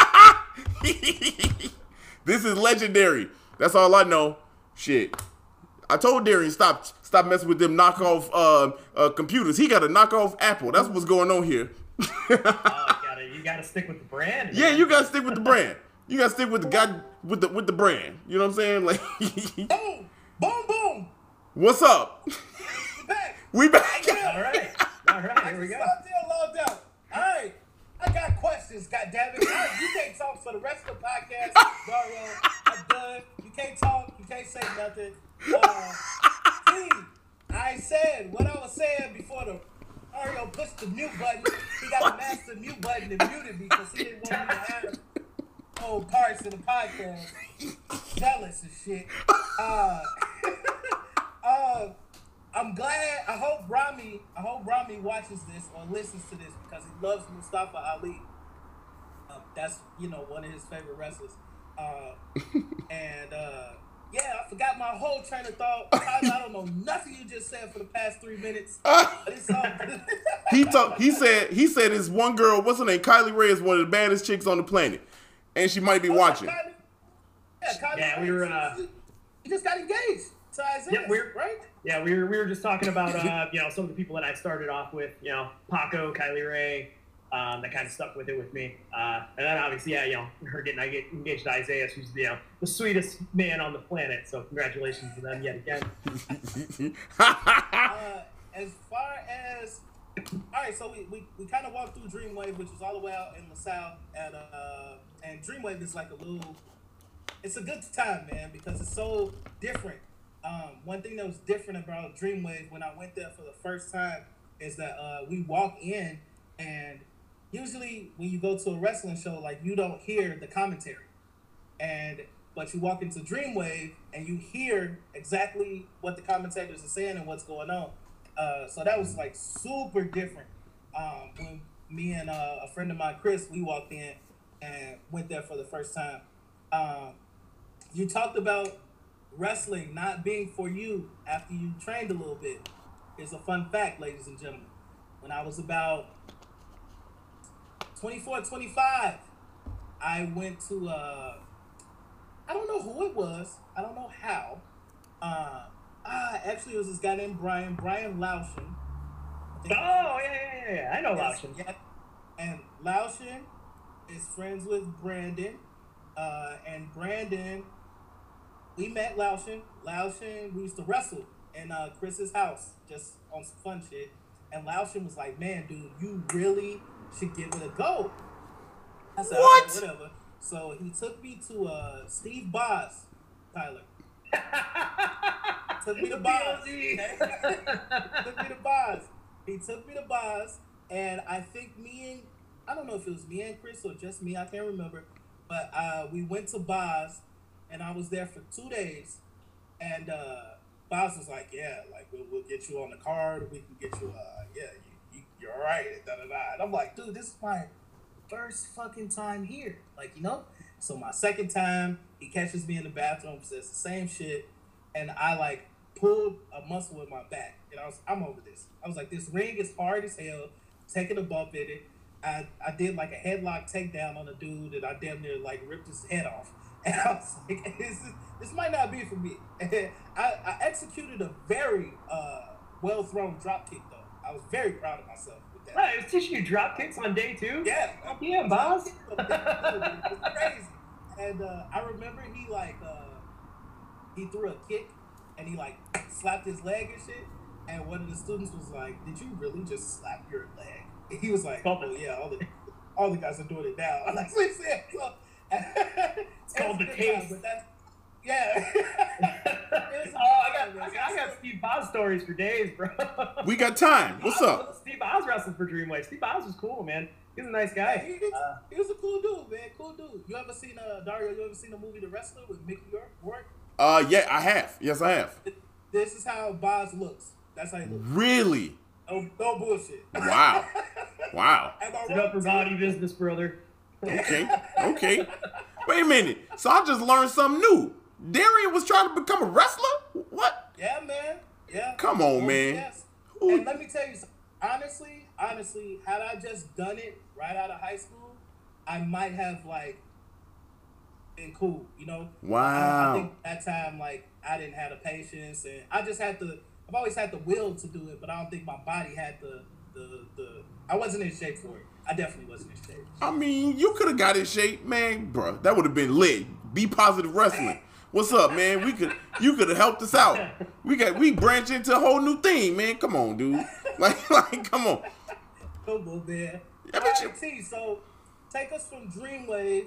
this is legendary. That's all I know. Shit. I told Darian stop messing with them knockoff computers. He got a knockoff Apple. That's what's going on here. You gotta stick with the brand. Yeah, you gotta stick with the brand. You gotta stick with the guy with the brand. You know what I'm saying? Like, boom, boom, boom. What's up? We back. All right, here we go. Logged out. All right, I got questions. God damn it! You can't talk for the rest of the podcast, Dario. I'm done. You can't talk. You can't say nothing. I said what I was saying before Dario pushed the mute button. He got to master mute button and muted me because he didn't want me to have whole parts of the podcast. Jealous and shit. I'm glad. I hope Rami watches this or listens to this because he loves Mustafa Ali. That's one of his favorite wrestlers. Yeah, I forgot my whole train of thought. I don't know nothing you just said for the past 3 minutes. But it's all good. He said his one girl, what's her name? Kylie Ray is one of the baddest chicks on the planet, and she might be watching. Kylie yeah, Ray, we were. He just got engaged to Isaiah, right? Yeah, we were just talking about some of the people that I started off with, Paco, Kylie Ray, that kind of stuck with it with me, and then obviously I get engaged to Isaiah, who's the sweetest man on the planet. So congratulations to them yet again. As far as all right, so we kind of walked through Dreamwave, which is all the way out in LaSalle, and Dreamwave is like it's a good time, man, because it's so different. One thing that was different about Dreamwave when I went there for the first time is that we walk in, and usually when you go to a wrestling show, like, you don't hear the commentary, but you walk into Dreamwave and you hear exactly what the commentators are saying and what's going on. So that was like super different. When me and a friend of mine, Chris, we walked in and went there for the first time. You talked about wrestling not being for you after you trained a little bit. Here's a fun fact, ladies and gentlemen. When I was about 24, 25, I went to, I don't know who it was. I don't know how. Actually, it was this guy named Brian Laushin. Oh, yeah. I know Laushin. Yeah. And Laushin is friends with Brandon. And Brandon, we met Laushin. We used to wrestle in Chris's house, just on some fun shit. And Laushin was like, man, dude, you really should give it a go. I said, what? Right, whatever. So he took me to Steve Boz, Tyler. Took me to Boz. He took me to Boz, and I think I don't know if it was me and Chris or just me, I can't remember. But we went to Boz, and I was there for 2 days. And Boz was like, yeah, like, we'll get you on the card. We can get you, you're all right. And I'm like, dude, this is my first fucking time here. Like, So my second time, he catches me in the bathroom, says the same shit. And I, like, pulled a muscle in my back. And I'm over this. I was like, this ring is hard as hell. Taking a bump in it. I did like a headlock takedown on a dude, and I damn near like ripped his head off. And I was like, this might not be for me. And I executed a very well thrown drop kick though. I was very proud of myself with that. Right, it was teaching you drop kicks on day 2? Yeah. Yeah, boss. It was crazy. And I remember he threw a kick and he like slapped his leg and shit. And one of the students was like, "Did you really just slap your leg?" And he was like, "Oh yeah, all the guys are doing it now." I'm like, "It's called the taste." Yeah. I got Steve Boz stories for days, bro. We got time. What's up? Steve Boz wrestled for Dreamwave. Steve Boz was cool, man. He's a nice guy. Yeah, he was a cool dude, man. Cool dude. You ever seen Dario? You ever seen the movie The Wrestler with Mickey Rourke? Yeah, I have. Yes, I have. This is how Boz looks. That's how he looks. Really? No bullshit. Wow. Sit up for body business, brother. Okay. Wait a minute. So I just learned something new. Darian was trying to become a wrestler? What? Yeah, man. Yeah. Come on, man. Yes. And let me tell you something. Honestly, had I just done it right out of high school, I might have like been cool, you know. Wow. I think that time like I didn't have the patience, and I just had the. I've always had the will to do it, but I don't think my body had the. I wasn't in shape for it. I definitely wasn't in shape. I mean, you could have got in shape, man, bro. That would have been lit. Be Positive Wrestling. What's up, man? You could have helped us out. We branch into a whole new thing, man. Come on, dude. Like come on. Come on, man. Yeah, All right, T. So take us from Dreamwave.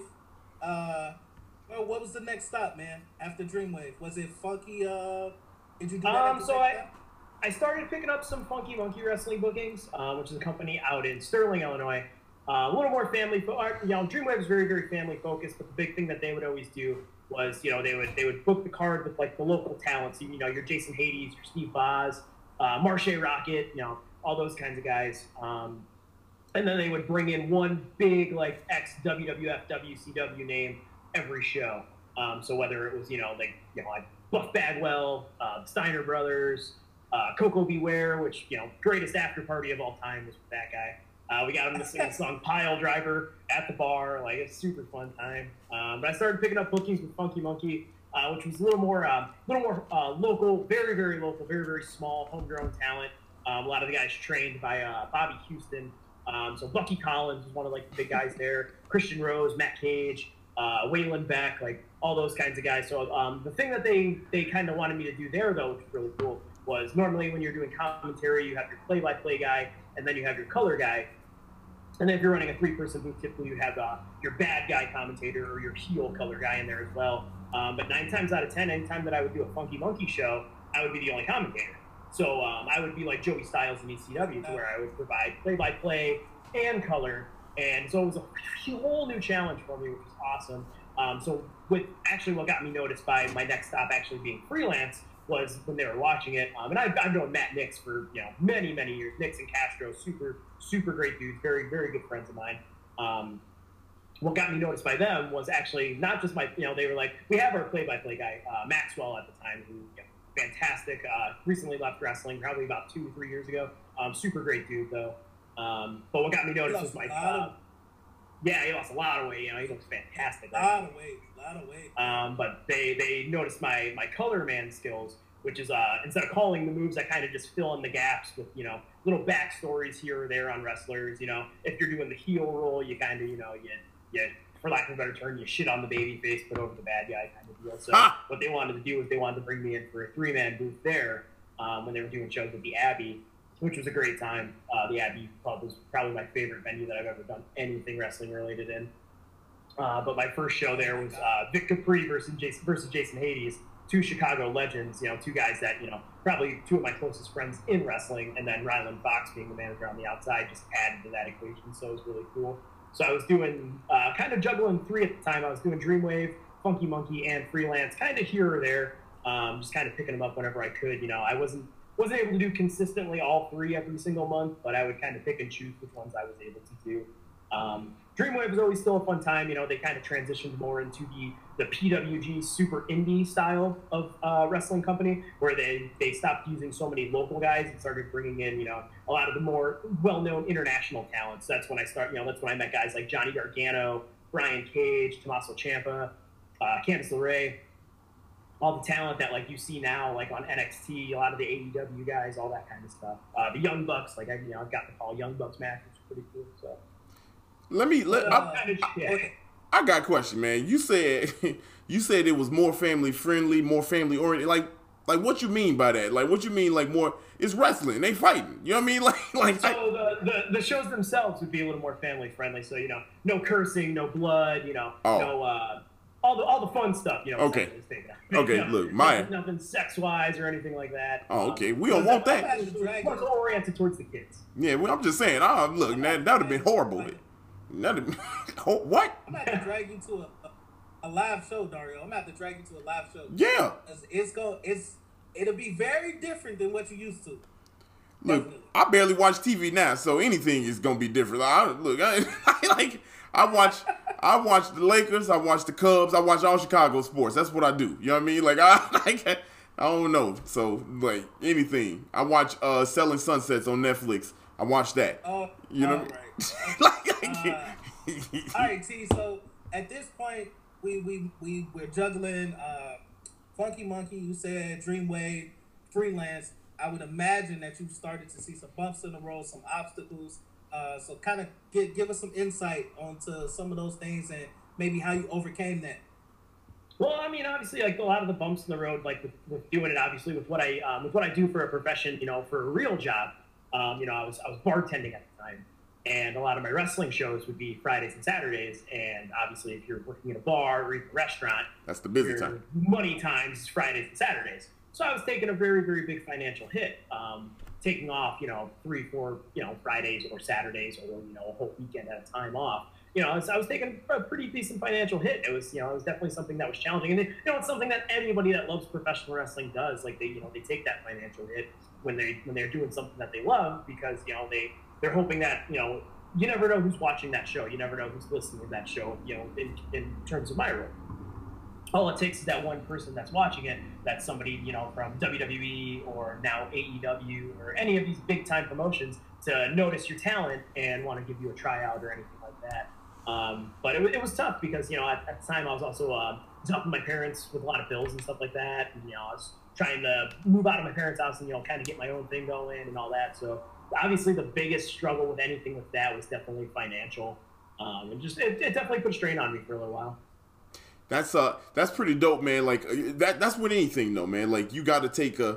Well, what was the next stop, man? After Dreamwave, was it Funky? Did you do that? So I started picking up some Funky Monkey Wrestling bookings, which is a company out in Sterling, Illinois. A little more family, Dreamwave is very, very family focused. But the big thing that they would always do was, they would book the card with like the local talents. Your Jason Hades, your Steve Boz, Marshe Rocket, all those kinds of guys. And then they would bring in one big like ex WWF WCW name every show. So whether it was like Buff Bagwell, Steiner Brothers, Coco Beware, which greatest after party of all time was with that guy. We got him to sing the song Pile Driver at the bar. Like, it's a super fun time. But I started picking up bookings with Funky Monkey, which was a little more local, very, very local, very, very small, homegrown talent. A lot of the guys trained by Bobby Houston. So Bucky Collins was one of like the big guys there. Christian Rose, Matt Cage, Waylon Beck, like all those kinds of guys. So the thing that they kind of wanted me to do there, though, which was really cool, was normally when you're doing commentary, you have your play-by-play guy, and then you have your color guy. And then if you're running a three-person booth, typically you have your bad guy commentator or your heel color guy in there as well. But 9 times out of 10, anytime that I would do a Funky Monkey show, I would be the only commentator. So I would be like Joey Styles in ECW, to where I would provide play-by-play and color. And so it was a whole new challenge for me, which was awesome. So what got me noticed by my next stop actually being freelance was when they were watching it. And I've known Matt Nix for many, many years. Nix and Castro, super, super great dudes, very, very good friends of mine. What got me noticed by them was actually not just they were like, we have our play-by-play guy, Maxwell at the time, who, fantastic, recently left wrestling, probably about 2 or 3 years ago. Super great dude, though. But what got me noticed was my he lost a lot of weight. He looks fantastic. A lot of weight. But they noticed my color man skills, which is instead of calling the moves, I kind of just fill in the gaps with little backstories here or there on wrestlers. If you're doing the heel role, you kind of you for lack of a better term, you shit on the baby face, put over the bad guy kind of deal. So what they wanted to do was they wanted to bring me in for a 3-man booth there when they were doing shows at the Abbey, which was a great time. The Abbey Club was probably my favorite venue that I've ever done anything wrestling related in. But my first show there was Vic Capri versus Jason Hades, 2 Chicago legends, 2 guys that, probably 2 of my closest friends in wrestling, and then Ryland Fox being the manager on the outside just added to that equation, so it was really cool. So I was doing, kind of juggling 3 at the time. I was doing Dreamwave, Funky Monkey, and freelance, kind of here or there, just kind of picking them up whenever I could. I wasn't able to do consistently all 3 every single month, but I would kind of pick and choose which ones I was able to do. Dreamwave was always still a fun time. They kind of transitioned more into the PWG super indie style of wrestling company, where they stopped using so many local guys and started bringing in, a lot of the more well-known international talents. That's when that's when I met guys like Johnny Gargano, Brian Cage, Tommaso Ciampa, Candice LeRae, all the talent that you see now, like on NXT, a lot of the AEW guys, all that kind of stuff. The Young Bucks, I've got to call Young Bucks match, which is pretty cool. So. I got a question, man. You said it was more family friendly, more family oriented. Like what you mean by that? Like what you mean more? It's wrestling. They fighting. You know what I mean? So the shows themselves would be a little more family friendly. So no cursing, no blood. No all the fun stuff. Okay. Okay. Look, nothing sex wise or anything like that. Oh, okay. We don't want that. It's oriented towards the kids. Yeah. Well, I'm just saying. Look, that would have been horrible. What? I'm gonna have to drag you to a live show, Dario. I'm gonna have to drag you to a live show. Yeah. It'll be very different than what you used to. Look, definitely. I barely watch TV now, so anything is gonna be different. I watch the Lakers, I watch the Cubs, I watch all Chicago sports. That's what I do. You know what I mean? I don't know. So like anything. I watch Selling Sunsets on Netflix. I watch that. Oh, you know. all right. Like, all right, T. So at this point, we're juggling Funky Monkey. You said Dreamwave, freelance. I would imagine that you've started to see some bumps in the road, some obstacles. So kind of give us some insight onto some of those things and maybe how you overcame that. Well, I mean, obviously, like a lot of the bumps in the road, like with doing it, obviously, with what I do for a profession, you know, for a real job, you know, I was bartending at the time, and a lot of my wrestling shows would be Fridays and Saturdays, and obviously, if you're working in a bar or even a restaurant, that's the busy time. Money times is Fridays and Saturdays. So I was taking a very, very big financial hit, taking off, you know, 3-4, you know, Fridays or Saturdays or, you know, a whole weekend at a time off. You know, I was taking a pretty decent financial hit. It was, you know, it was definitely something that was challenging. And, you know, it's something that anybody that loves professional wrestling does. Like, they, you know, they take that financial hit when they're doing something that they love because, you know, they're hoping that, you know, you never know who's watching that show. You never know who's listening to that show, you know, in terms of my role. All it takes is that one person that's watching it, that's somebody, you know, from WWE or now AEW or any of these big time promotions to notice your talent and want to give you a tryout or anything like that. But it was tough because, you know, at the time I was also helping my parents with a lot of bills and stuff like that. And, you know, I was trying to move out of my parents' house and, you know, kind of get my own thing going and all that. So obviously the biggest struggle with anything with that was definitely financial. And just, it definitely put a strain on me for a little while. That's pretty dope, man. Like that's with anything though, man. Like you got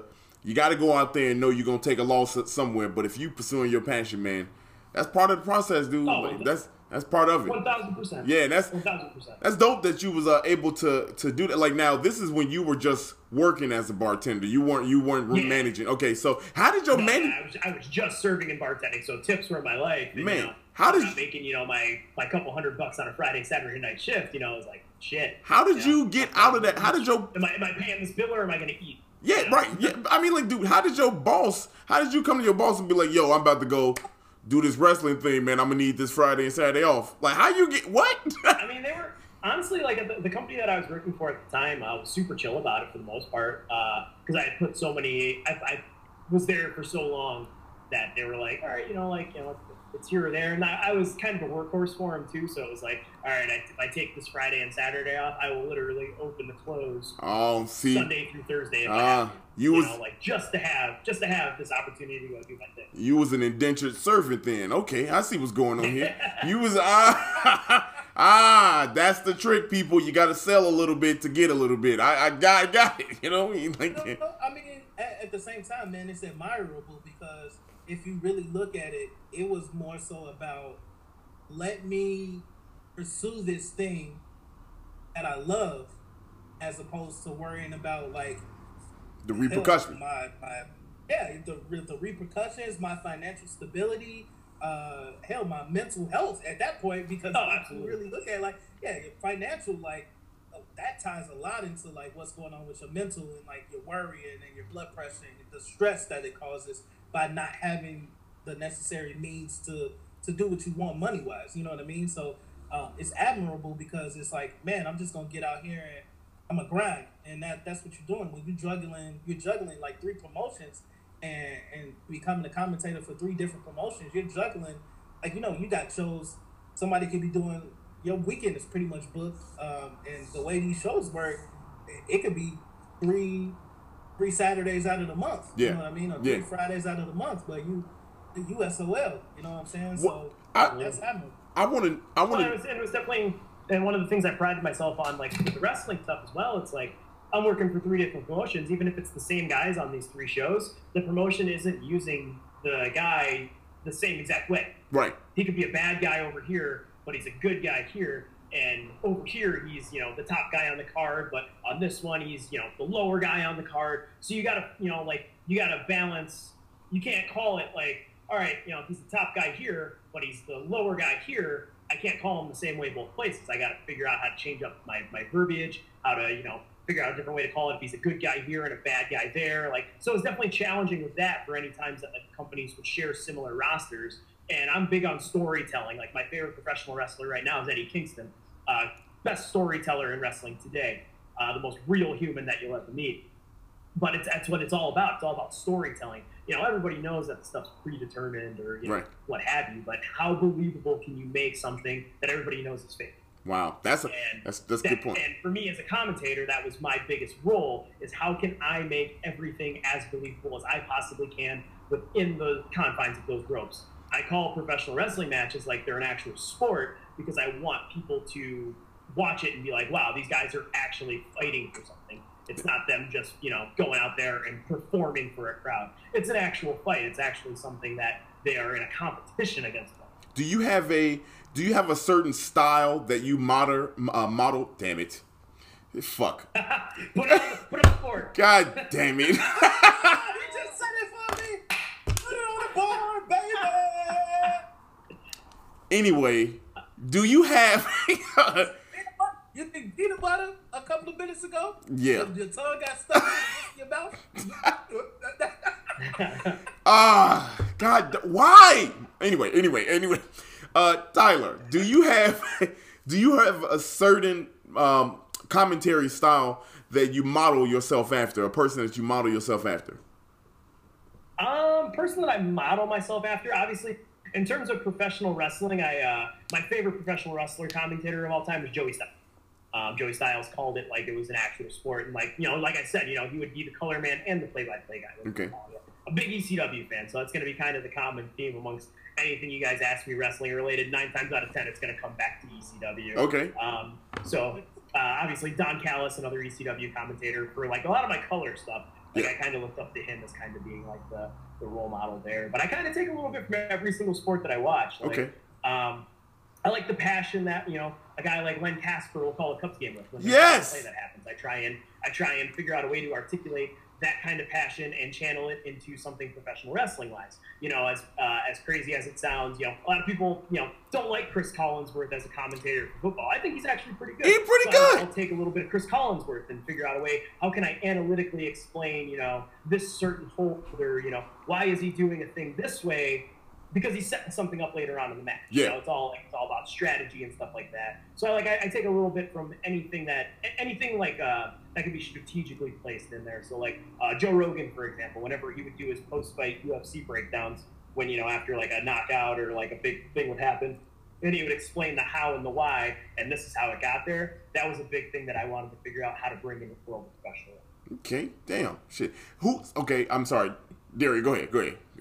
to go out there and know you're going to take a loss somewhere. But if you pursuing your passion, man, that's part of the process, dude. Oh, like, that's part of it. 1,000%. Yeah, that's 1,000%. That's dope that you was able to do that. Like now, this is when you were just working as a bartender. You weren't managing. Okay, so how did your I was just serving and bartending, so tips were my life. And, man, you know, how did making, you know, my couple $100 on a Friday, Saturday night shift? You know, I was like, shit. How did you get out of that? How did your am I paying this bill or am I going to eat? Yeah, you know? Right. Yeah, I mean, like, dude, how did you come to your boss and be like, yo, I'm about to go do this wrestling thing, man. I'm gonna need this Friday and Saturday off. Like, how you get what? I mean, they were honestly like the company that I was working for at the time. I was super chill about it for the most part because I had put so many. I was there for so long that they were like, all right, you know, like, you know, it's here or there, and I was kind of a workhorse for them too. So it was like, all right, if I take this Friday and Saturday off, I will literally open the close. Sunday through Thursday. If I have to. You know, like just to have this opportunity to go do my thing. You was an indentured servant then. Okay, I see what's going on here. You was that's the trick, people. You got to sell a little bit to get a little bit. I got it. You know, like I mean, at the same time, man, it's admirable because if you really look at it, it was more so about let me pursue this thing that I love, as opposed to worrying about like the repercussions. The repercussions, my financial stability, my mental health at that point, because if you really look at it, like, your financial, like, that ties a lot into like what's going on with your mental and like your worrying and your blood pressure and the stress that it causes by not having the necessary means to do what you want money wise. You know what I mean? So it's admirable because it's like, man, I'm just gonna get out here and I'm a grind, and that's what you're doing when you're juggling like 3 promotions and becoming a commentator for 3 different promotions. You're juggling, like, you know, you got shows. Somebody could be doing, your weekend is pretty much booked, and the way these shows work, it could be 3 Saturdays out of the month. Yeah. You know what I mean? Or 3 Fridays out of the month, but you SOL. You know what I'm saying? So that's happening. It was definitely. And one of the things I prided myself on, like with the wrestling stuff as well, it's like I'm working for 3 different promotions. Even if it's the same guys on these 3 shows, the promotion isn't using the guy the same exact way. Right. He could be a bad guy over here, but he's a good guy here. And over here, he's, you know, the top guy on the card. But on this one, he's, you know, the lower guy on the card. So you got to, you know, like, you got to balance. You can't call it like, all right, you know, if he's the top guy here, but he's the lower guy here, I can't call him the same way both places. I got to figure out how to change up my verbiage, how to, you know, figure out a different way to call it if he's a good guy here and a bad guy there. Like, so it's definitely challenging with that for any times that like companies would share similar rosters. And I'm big on storytelling. Like, my favorite professional wrestler right now is Eddie Kingston. Best storyteller in wrestling today. The most real human that you'll ever meet. but that's what it's all about. It's all about storytelling. Everybody knows that the stuff's predetermined or right. what have you, but how believable can you make something that everybody knows is fake? Wow, that's a good point. And for me as a commentator, that was my biggest role, is how can I make everything as believable as I possibly can within the confines of those ropes. I call professional wrestling matches like they're an actual sport because I want people to watch it and be like, wow, these guys are actually fighting for something. It's not them just, going out there and performing for a crowd. It's an actual fight. It's actually something that they are in a competition against them. Do you have a certain style that you model? Damn it. Fuck. put it on the board. God damn it. You just said it for me. Put it on the board, baby. Anyway, do you have... You think peanut butter a couple of minutes ago? Yeah. Your tongue got stuck in your mouth? God, why? Anyway. Tyler, do you have a certain commentary style that you model yourself after, a person that you model yourself after? Person that I model myself after, obviously, in terms of professional wrestling, my favorite professional wrestler commentator of all time is Joey Styles. Joey Styles called it like it was an actual sport, and like I said, he would be the color man and the play-by-play guy. Okay. A big ECW fan, so that's going to be kind of the common theme amongst anything you guys ask me wrestling related. 9 times out of 10, it's going to come back to ECW. Okay. So obviously Don Callis, another ECW commentator for like a lot of my color stuff. Like I kind of looked up to him as kind of being like the role model there. But I kind of take a little bit from every single sport that I watch. Like, okay. I like the passion that a guy like Len Casper will call a Cups game with. When yes. Play that happens. I try and figure out a way to articulate that kind of passion and channel it into something professional wrestling wise. As crazy as it sounds, a lot of people don't like Chris Collinsworth as a commentator for football. I think he's actually pretty good. He's pretty good. I'll take a little bit of Chris Collinsworth and figure out a way, how can I analytically explain this certain holder, why is he doing a thing this way? Because he's setting something up later on in the match. Yeah. It's all about strategy and stuff like that. So I take a little bit from anything that could be strategically placed in there. So like Joe Rogan, for example, whenever he would do his post-fight UFC breakdowns, when after like a knockout or like a big thing would happen, and he would explain the how and the why, and this is how it got there. That was a big thing that I wanted to figure out how to bring into the world of professional. Okay, damn shit. Okay, I'm sorry, Derry. Go ahead.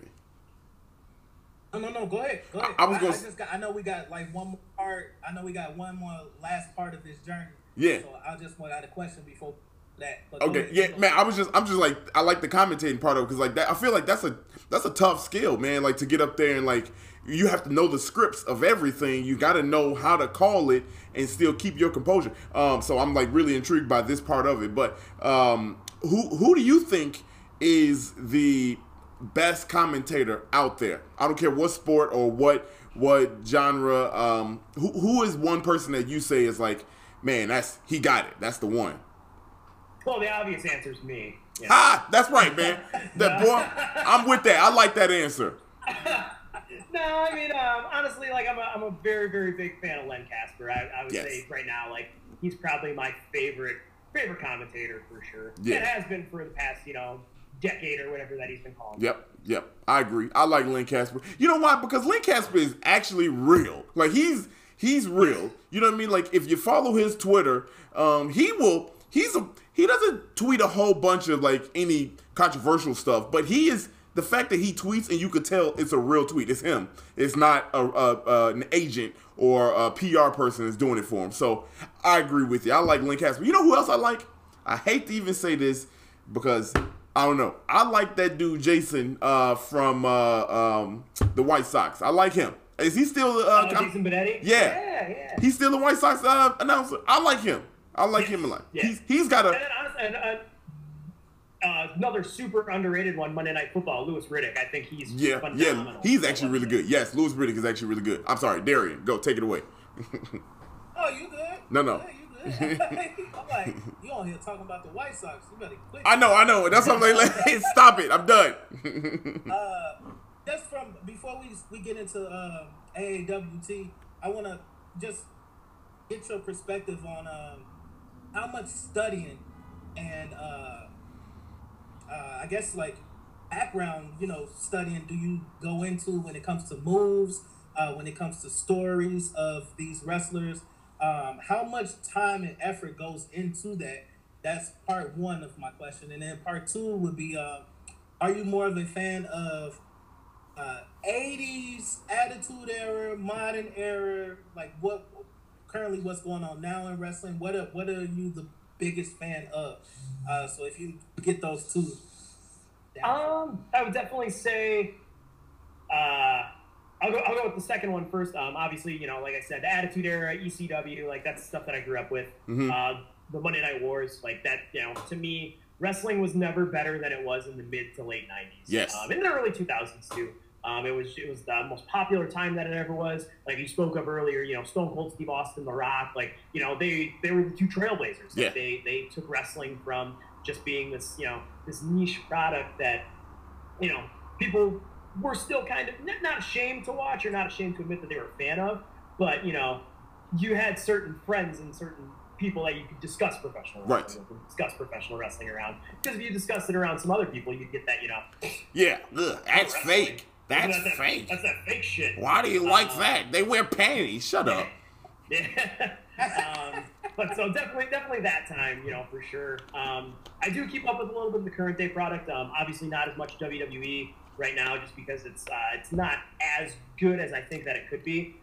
No, go ahead. I know we got like one more part. I know we got one more last part of this journey. Yeah. So I just got a question before that. Okay. Yeah, man. I'm just like, I like the commentating part of it because like that. I feel like that's a tough skill, man. Like to get up there and like you have to know the scripts of everything. You got to know how to call it and still keep your composure. So I'm like really intrigued by this part of it. But who do you think is the best commentator out there? I don't care what sport or what genre. Who is one person that you say is like, man, he got it. That's the one. Well, the obvious answer is me. Yeah. That's right, man. That boy, I'm with that. I like that answer. No, I mean, honestly, like I'm a very, very big fan of Len Casper. I would say right now, like he's probably my favorite commentator for sure. Yeah. It has been for the past, decade or whatever that he's been calling. Yep. I agree. I like Len Casper. You know why? Because Len Casper is actually real. Like he's real. You know what I mean? Like if you follow his Twitter, he doesn't tweet a whole bunch of like any controversial stuff, but the fact that he tweets and you could tell it's a real tweet. It's him. It's not an agent or a PR person that's doing it for him. So I agree with you. I like Len Casper. You know who else I like? I hate to even say this because I don't know. I like that dude Jason from the White Sox. I like him. Is he still Jason Benetti? Yeah. He's still the White Sox announcer. I like him. I like him a lot. Yeah. He's got a. Another super underrated one, Monday Night Football, Louis Riddick. I think he's phenomenal. Yeah, he's actually really good. Yes, Louis Riddick is actually really good. I'm sorry, Darian, go take it away. Oh, you good? No. Yeah, you good. I'm like, you on here talking about the White Sox? You better quit. I know. That's what I'm like. Stop it. I'm done. Just from before we get into AAWT, I want to just get your perspective on how much studying and I guess like background, studying do you go into when it comes to moves, when it comes to stories of these wrestlers? How much time and effort goes into that? That's part one of my question, and then part two would be, are you more of a fan of 80s attitude era, modern era, like what's going on now in wrestling? What are you the biggest fan of? So if you get those two down. I would definitely say I'll go with the second one first. Obviously, like I said, the Attitude Era, ECW, like that's stuff that I grew up with. Mm-hmm. The Monday Night Wars, like that, to me, wrestling was never better than it was in the mid to late 90s. Yes. In the early 2000s too. It was the most popular time that it ever was. Like you spoke of earlier, Stone Cold Steve Austin, The Rock, like, they were the two trailblazers. Yeah. Like, they took wrestling from just being this, this niche product that, people were still kind of not ashamed to watch or not ashamed to admit that they were a fan of, but, you had certain friends and certain people that you could discuss professional wrestling with, discuss professional wrestling around. Because if you discussed it around some other people, you'd get that, Yeah, that's fake. That's fake. That's that fake shit. Why do you like that? They wear panties. Shut up. Yeah. But so definitely that time, for sure. I do keep up with a little bit of the current day product. Obviously not as much WWE right now, just because it's not as good as I think that it could be.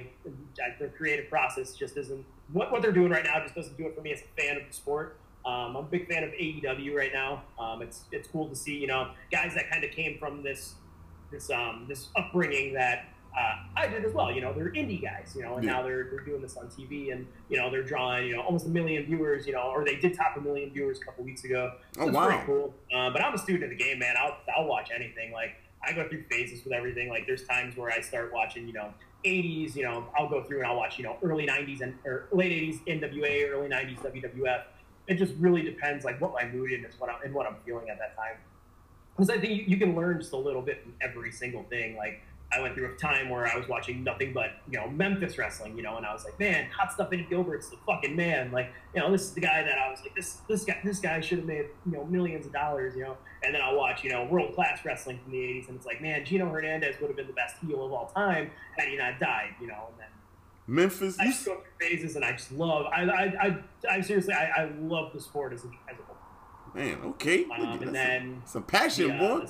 The creative process just isn't what they're doing right now. Just doesn't do it for me as a fan of the sport. I'm a big fan of AEW right now. It's cool to see guys that kind of came from this upbringing that I did as well. They're indie guys, and now they're doing this on TV, and they're drawing almost 1 million viewers, or they did top 1 million viewers a couple weeks ago. Oh wow, pretty cool. But I'm a student of the game, man. I'll watch anything. Like I go through phases with everything. Like there's times where I start watching 80s. I'll go through and I'll watch early 90s or late 80s NWA, early 90s WWF. It just really depends like what my mood is and what I'm feeling at that time. Because I think you can learn just a little bit from every single thing. Like I went through a time where I was watching nothing but Memphis wrestling, and I was like, man, Hot Stuff Eddie Gilbert's the fucking man. Like this is the guy that I was like, this guy should have made millions of dollars, And then I'll watch world class wrestling from the 80s, and it's like, man, Gino Hernandez would have been the best heel of all time had he not died, And then Memphis. I just go through phases, and I just love. I seriously, I love the sport as a whole. Man, okay. And then some passion, boy.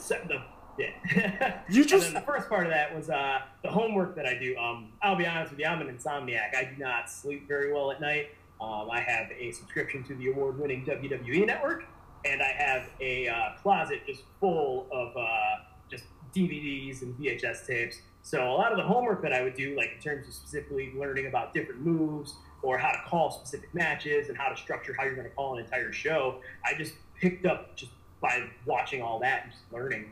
Yeah. You just. And then the first part of that was the homework that I do. I'll be honest with you, I'm an insomniac. I do not sleep very well at night. I have a subscription to the award-winning WWE Network, and I have a closet just full of just DVDs and VHS tapes. So a lot of the homework that I would do, like in terms of specifically learning about different moves or how to call specific matches and how to structure how you're going to call an entire show, I just picked up just by watching all that and just learning.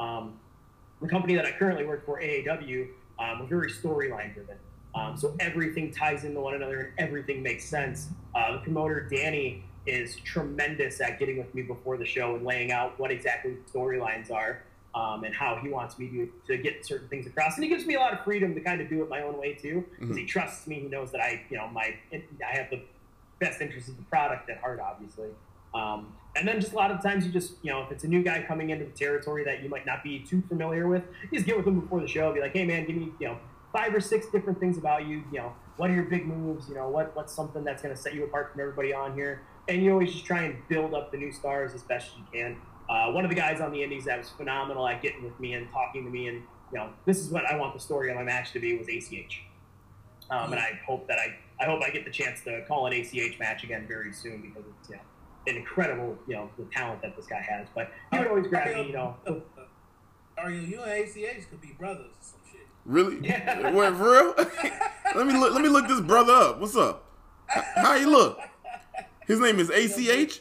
The company that I currently work for, AAW, we're very storyline driven. So everything ties into one another and everything makes sense. The promoter, Danny, is tremendous at getting with me before the show and laying out what exactly the storylines are and how he wants me to get certain things across. And he gives me a lot of freedom to kind of do it my own way too, because he trusts me. He knows that I have the best interest of the product at heart, obviously. And then just a lot of times you just, if it's a new guy coming into the territory that you might not be too familiar with, you just get with him before the show, be like, hey man, give me, 5 or 6 different things about you, what are your big moves, what's something that's going to set you apart from everybody on here. And you always just try and build up the new stars as best as you can. One of the guys on the indies that was phenomenal at getting with me and talking to me and, this is what I want the story of my match to be, was ACH. And I hope I get the chance to call an ACH match again very soon, because it's, an incredible, the talent that this guy has. But he would always grab me, Dario, you and ACH could be brothers or some shit. Really? Yeah. What, for real? Let me look this brother up. What's up? How you look? His name is ACH?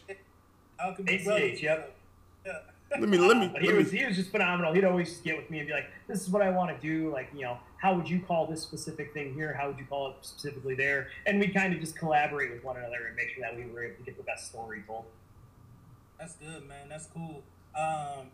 ACH, yep. Yeah. He was just phenomenal. He'd always just get with me and be like, this is what I want to do. Like, how would you call this specific thing here? How would you call it specifically there? And we kind of just collaborate with one another and make sure that we were able to get the best story told. That's good, man. That's cool. I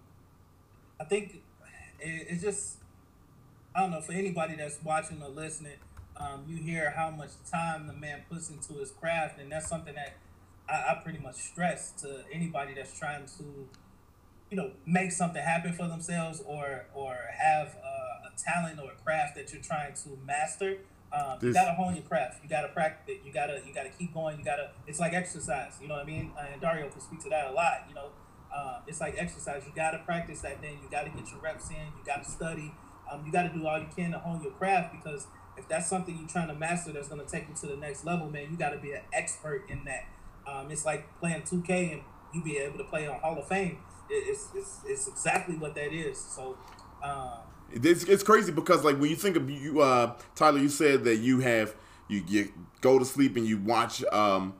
think it's just, I don't know, for anybody that's watching or listening, you hear how much time the man puts into his craft, and that's something that I pretty much stress to anybody that's trying to make something happen for themselves or have a talent or a craft that you're trying to master. You gotta hone your craft. You gotta practice it. You gotta keep going. It's like exercise. You know what I mean? And Dario can speak to that a lot. It's like exercise. You gotta practice that thing. You gotta get your reps in. You gotta study. You gotta do all you can to hone your craft, because if that's something you're trying to master that's gonna take you to the next level, man, you gotta be an expert in that. It's like playing 2K and you be able to play on Hall of Fame. It's exactly what that is. So. It's crazy because, like, when you think of you, Tyler, you said that you go to sleep and you watch the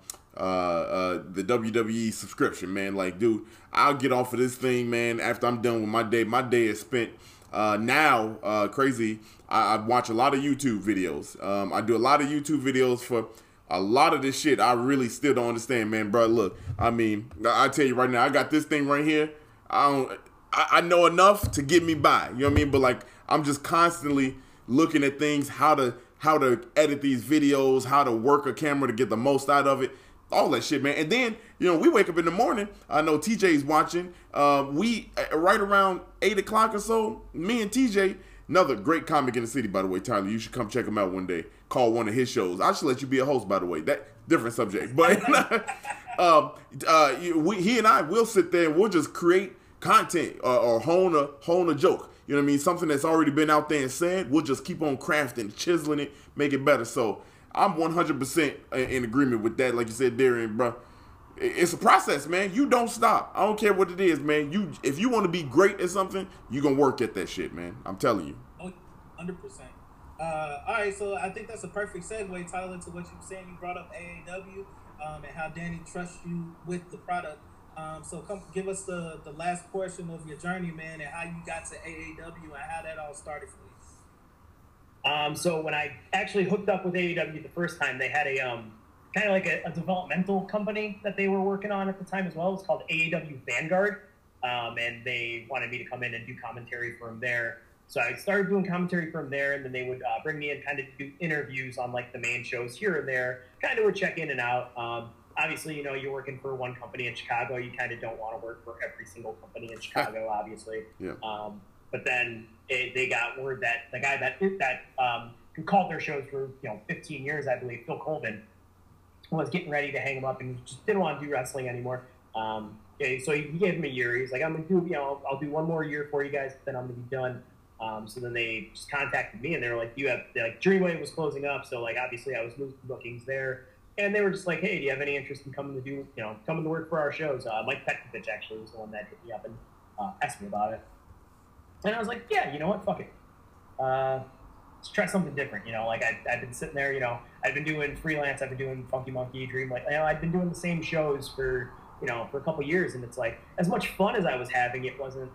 WWE subscription, man. Like, dude, I'll get off of this thing, man, after I'm done with my day. My day is spent. Crazy. I watch a lot of YouTube videos. I do a lot of YouTube videos for a lot of this shit. I really still don't understand, man, bro. Look, I mean, I tell you right now, I got this thing right here. I know enough to get me by, you know what I mean? But like, I'm just constantly looking at things, how to edit these videos, how to work a camera to get the most out of it, all that shit, man. And then, we wake up in the morning. I know TJ's watching. We right around 8 o'clock or so, me and TJ, another great comic in the city, by the way, Tyler. You should come check him out one day. Call one of his shows. I should let you be a host, by the way. That different subject, but he and I will sit there and we'll just create content or hone a joke. You know what I mean? Something that's already been out there and said. We'll just keep on crafting, chiseling it, make it better. So I'm 100% in agreement with that. Like you said, Darian, bro, it's a process, man. You don't stop. I don't care what it is, man. If you want to be great at something, you're going to work at that shit, man. I'm telling you. 100%. All right, so I think that's a perfect segue, Tyler, to what you were saying. You brought up AAW and how Danny trusts you with the product. So come give us the last portion of your journey, man, and how you got to AAW and how that all started for you. So when I actually hooked up with AAW the first time, they had a kind of like a developmental company that they were working on at the time as well. It's called AAW Vanguard, and they wanted me to come in and do commentary from there. So I started doing commentary from there, and then they would bring me in kind of do interviews on like the main shows here and there, kind of would check in and out. Obviously, you're working for one company in Chicago. You kind of don't want to work for every single company in Chicago, obviously. Yeah. But then they got word that the guy who called their shows for 15 years, I believe, Phil Colvin, was getting ready to hang him up and just didn't want to do wrestling anymore. So he gave him a year. He's like, I'm gonna do I'll do one more year for you guys, then I'm gonna be done. So then they just contacted me and they were like, Dreamwave was closing up, so like obviously I was losing bookings there. And they were just like, hey, do you have any interest in coming to work for our shows? Mike Petkovich actually was the one that hit me up and asked me about it. And I was like, yeah, you know what, fuck it. Let's try something different. Like I've been sitting there, I've been doing freelance, I've been doing Funky Monkey, Dreamlight. I've been doing the same shows for a couple years, and it's like, as much fun as I was having, it wasn't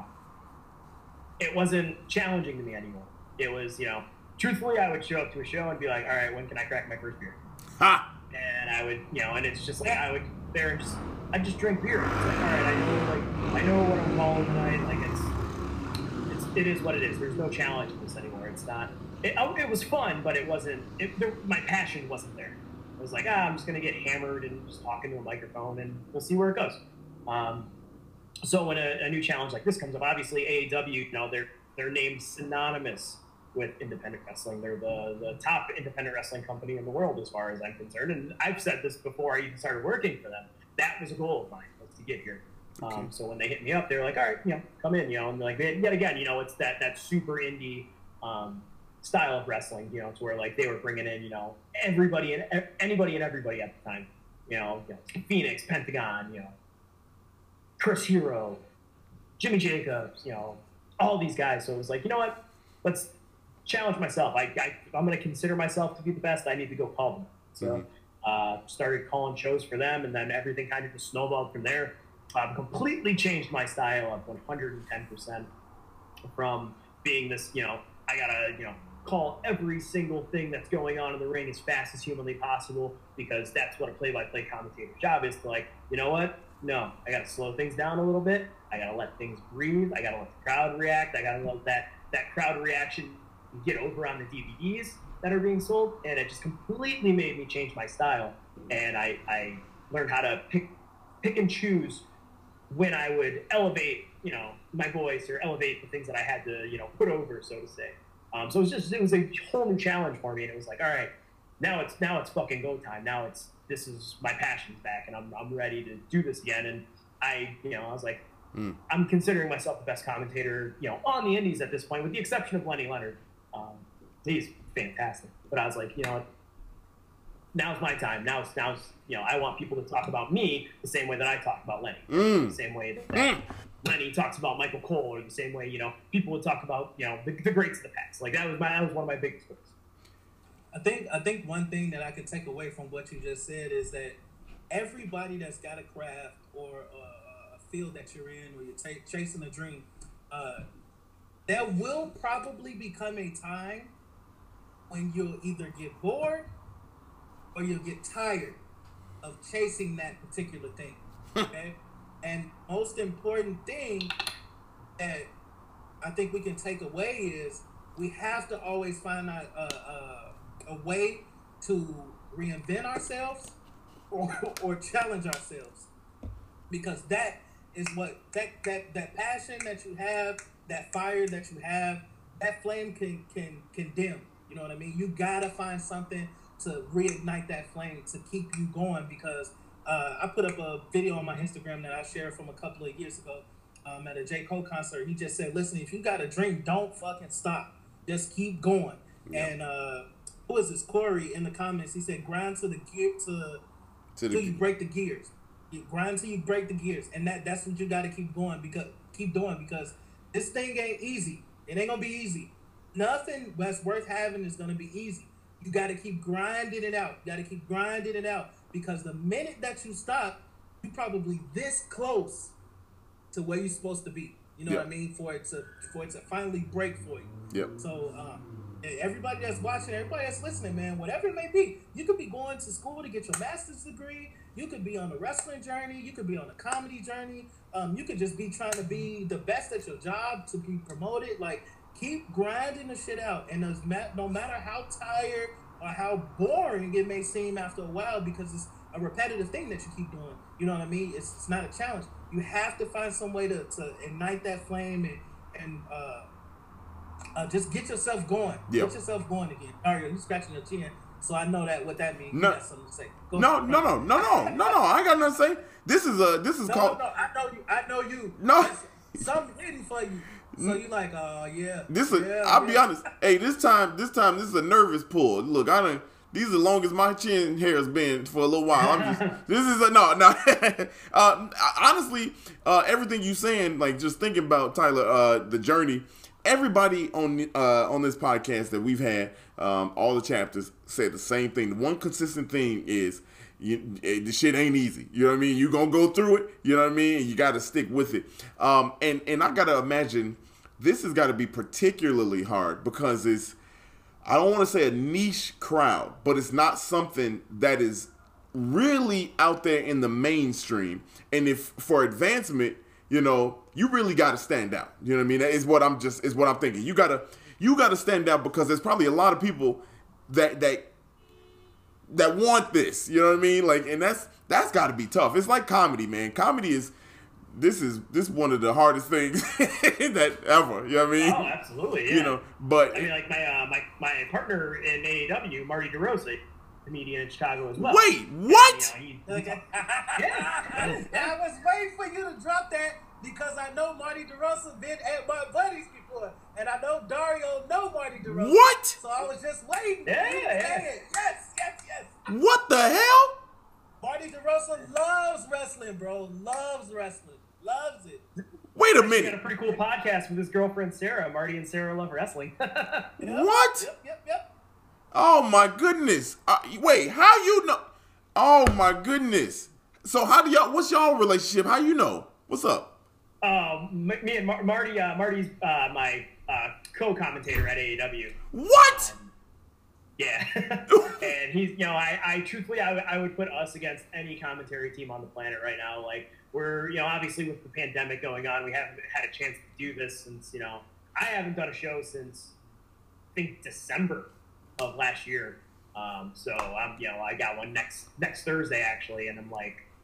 challenging to me anymore. It was, truthfully, I would show up to a show and be like, all right, when can I crack my first beer? Ha! And I would, and it's just like, I would there and I'd just drink beer. It's like, all right, I know what I'm calling tonight. Like it is what it is. There's no challenge in this anymore. It's not, it was fun, but it wasn't, my passion wasn't there. It was like, I'm just going to get hammered and just talk into a microphone and we'll see where it goes. So when a new challenge like this comes up, obviously AAW, their name's synonymous with independent wrestling. They're the top independent wrestling company in the world as far as I'm concerned. And I've said this before I even started working for them. That was a goal of mine, was to get here. Okay. So when they hit me up, they're like, all right, come in, and like, yet again, it's that super indie style of wrestling, to where like they were bringing in, everybody and anybody and everybody at the time, Phoenix, Pentagon, Chris Hero, Jimmy Jacobs, all these guys. So it was like, you know what, let's challenge myself. I'm going to consider myself to be the best. I need to go call them. So started calling shows for them, and then everything kind of just snowballed from there. Completely changed my style of 110% from being this, I got to, call every single thing that's going on in the ring as fast as humanly possible, because that's what a play-by-play commentator's job is, to like, you know what? No, I got to slow things down a little bit. I got to let things breathe. I got to let the crowd react. I got to let that crowd reaction get over on the DVDs that are being sold. And it just completely made me change my style. And I learned how to pick and choose when I would elevate, my voice or elevate the things that I had to, put over, so to say. So it was a whole new challenge for me, and it was like, all right, now it's fucking go time. This is my passion's back, and I'm ready to do this again. And I was like, I'm considering myself the best commentator, on the Indies at this point, with the exception of Lenny Leonard. He's fantastic, but I was like, now's my time. Now's I want people to talk about me the same way that I talk about Lenny, the same way that Lenny talks about Michael Cole, or the same way people would talk about the greats of the past. Like that was one of my biggest goals. I think one thing that I could take away from what you just said is that everybody that's got a craft or a field that you're in, or you're chasing a dream, there will probably become a time when you'll either get bored or you'll get tired of chasing that particular thing. Okay? And most important thing that I think we can take away is we have to always find a way to reinvent ourselves or challenge ourselves, because that is what that passion that you have, that fire that you have, that flame can dim. You know what I mean? You gotta find something to reignite that flame to keep you going, because I put up a video on my Instagram that I shared from a couple of years ago at a J. Cole concert. He just said, listen, if you got a dream, don't fucking stop. Just keep going. Yeah. And who is this? Corey in the comments, he said, grind to the gear till you break the gears. You grind till you break the gears. And that's what you got to keep doing, because this thing ain't easy. It ain't going to be easy. Nothing that's worth having is going to be easy. You got to keep grinding it out. You got to keep grinding it out, because the minute that you stop, you're probably this close to where you're supposed to be. You know what I mean? For it to finally break for you. Yep. So everybody that's watching, everybody that's listening, man, whatever it may be, you could be going to school to get your master's degree. You could be on a wrestling journey. You could be on a comedy journey. You could just be trying to be the best at your job to be promoted. Like, keep grinding the shit out. And no matter how tired or how boring it may seem after a while, because it's a repetitive thing that you keep doing. You know what I mean? It's not a challenge. You have to find some way to ignite that flame and just get yourself going. Yep. Get yourself going again. Dario, you scratching your chin, so I know what that means. No, you got something to say. No. I ain't got nothing to say. This is called. No, I know you. No, something hidden for you. So you like, yeah. I'll be honest. Hey, this time, this is a nervous pull. Look, these are the longest my chin hair has been for a little while. Honestly, everything you saying, like just thinking about Tyler, the journey. Everybody on this podcast that we've had, all the chapters said the same thing. The one consistent thing is, the shit ain't easy. You know what I mean? You're gonna go through it. You know what I mean? And you got to stick with it. And I gotta imagine this has got to be particularly hard, because I don't want to say a niche crowd, but it's not something that is really out there in the mainstream. And if for advancement, you really got to stand out. You know what I mean? That is what I'm thinking. You gotta stand out, because there's probably a lot of people that want this. You know what I mean? Like, and that's got to be tough. It's like comedy, man. Comedy is one of the hardest things that ever. You know what I mean? Oh, absolutely. Yeah. But I mean, like my partner in AEW, Marty DeRosa, comedian in Chicago as well. Wait, what? Yeah. I was waiting for you to drop that, because I know Marty DeRosa been at my buddies before, and I know Dario know Marty DeRosa. What? So I was just waiting. Yeah. Yes. What the hell? Marty DeRosa loves wrestling, bro. Loves wrestling. Loves it. Wait a He's minute. got a pretty cool podcast with his girlfriend Sarah. Marty and Sarah love wrestling. What? Yep. Oh my goodness. Wait, how you know? Oh my goodness. So what's y'all relationship? How you know? What's up? Me and Marty, Marty's my co-commentator at AEW. What? Yeah. And he's, I truthfully, I would put us against any commentary team on the planet right now. Like, we're, obviously with the pandemic going on, we haven't had a chance to do this since, I haven't done a show since, I think, December of last year. So I'm, I got one next Thursday actually, and I'm like,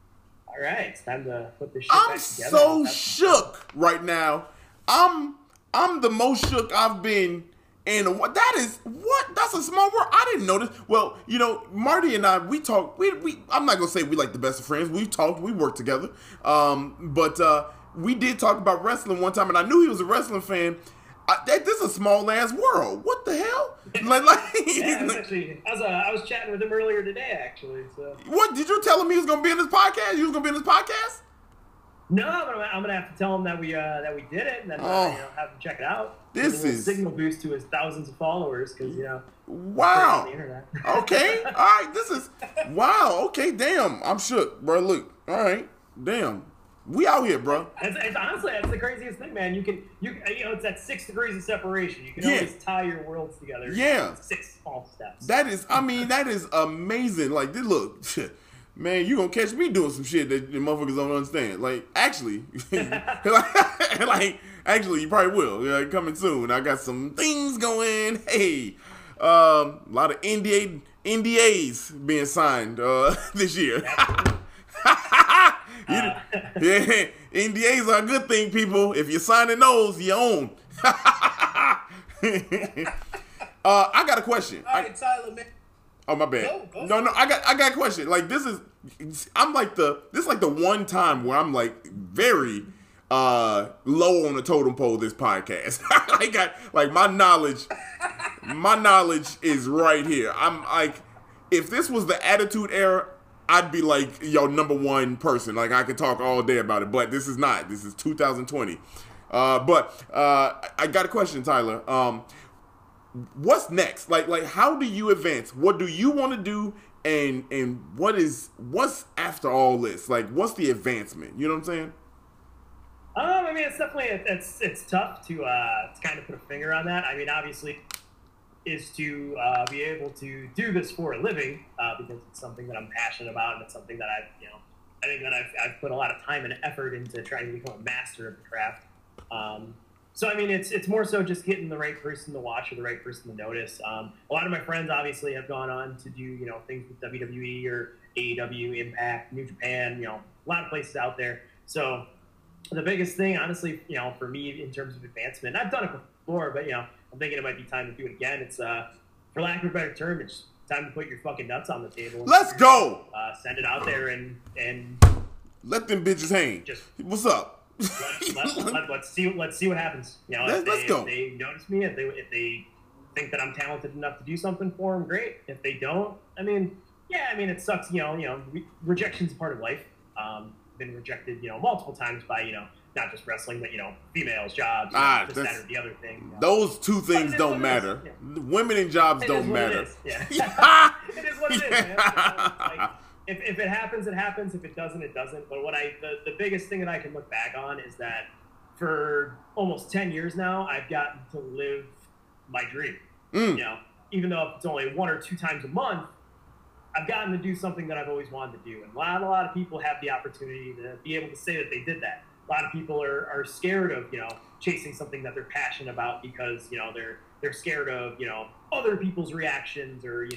All right, it's time to put this shit I'm back together. so shook right now. I'm the most shook I've been in a while. That's a small word. I didn't know this. Well, you know, Marty and I, we talk. We I'm not gonna say we like the best of friends. We've talked. We worked together. But we did talk about wrestling one time, and I knew he was a wrestling fan. This is a small ass world. What the hell? Yeah, I was chatting with him earlier today, actually. So. What did you tell him he was gonna be in this podcast? You was gonna be in this podcast? No, I'm gonna have to tell him that we did it, and then have him check it out. This is signal boost to his thousands of followers because wow. On the internet. Okay, all right. This is wow. Okay, damn. I'm shook, bro. Look, all right, damn. We out here, bro. It's honestly, that's the craziest thing, man. You it's at 6 degrees of separation. You can always tie your worlds together. Yeah, 6 small steps. That is amazing. Like, look, man, you gonna catch me doing some shit that the motherfuckers don't understand. Like, actually, actually, you probably will. Coming soon. I got some things going. Hey, a lot of NDAs being signed this year. Yeah, NDAs are a good thing, people. If you're signing those, you own. I got a question. All right, Tyler, man. Oh, my bad. Go. No, I got a question. Like, this is like the one time where I'm like very low on the totem pole. This podcast, like my knowledge is right here. I'm like, if this was the Attitude Era, I'd be like, yo, number one person. Like, I could talk all day about it, but this is not. This is 2020. But I got a question, Tyler. What's next? Like, how do you advance? What do you want to do? And what's after all this? Like, what's the advancement? You know what I'm saying? I mean, it's definitely it's tough to kind of put a finger on that. I mean, obviously, is to be able to do this for a living because it's something that I'm passionate about, and it's something that I think that I've put a lot of time and effort into trying to become a master of the craft. So I mean, it's more so just getting the right person to watch or the right person to notice. A lot of my friends obviously have gone on to do things with WWE or AEW, Impact, New Japan, a lot of places out there. So the biggest thing, honestly, for me in terms of advancement, and I've done it before, but I'm thinking it might be time to do it again. It's for lack of a better term, it's time to put your fucking nuts on the table. Let's go. Send it out there and let them bitches hang. Just what's up? let's see what happens. Let's go. If they notice me, if they think that I'm talented enough to do something for them, great. If they don't, I mean, it sucks. Rejection's a part of life. Been rejected, multiple times by not just wrestling, but females, jobs, this, that, or the other thing. Those two things don't matter. Women and jobs don't matter. It is what it is, man. Like, if it happens, it happens. If it doesn't, it doesn't. But the biggest thing that I can look back on is that for almost 10 years now, I've gotten to live my dream. Even though it's only 1 or 2 times a month, I've gotten to do something that I've always wanted to do. And not a lot of people have the opportunity to be able to say that they did that. A lot of people are scared of, chasing something that they're passionate about because, they're scared of, other people's reactions or,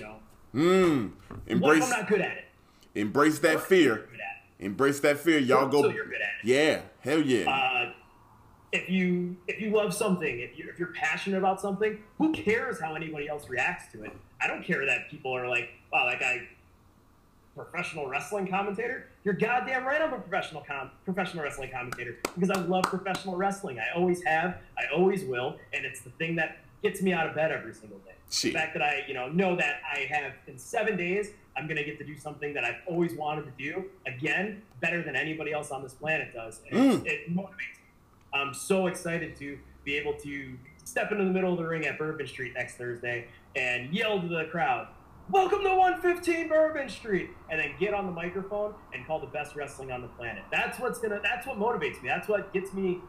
Embrace, I'm not good at it. Embrace that fear. Embrace that fear. Y'all go. So you're good at it. Yeah. Hell yeah. If you love something, if you're passionate about something, who cares how anybody else reacts to it? I don't care that people are like, wow, that guy, professional wrestling commentator. You're goddamn right, I'm a professional wrestling commentator because I love professional wrestling. I always have, I always will, and it's the thing that gets me out of bed every single day. Shit. The fact that I, know that I have in 7 days, I'm gonna get to do something that I've always wanted to do again, better than anybody else on this planet does. And it motivates me. I'm so excited to be able to step into the middle of the ring at Bourbon Street next Thursday and yell to the crowd, "Welcome to 115 Bourbon Street," and then get on the microphone and call the best wrestling on the planet. That's what motivates me. That's what gives me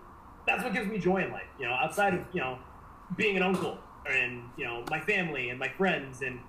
joy in life. Outside of, being an uncle and, my family and my friends and,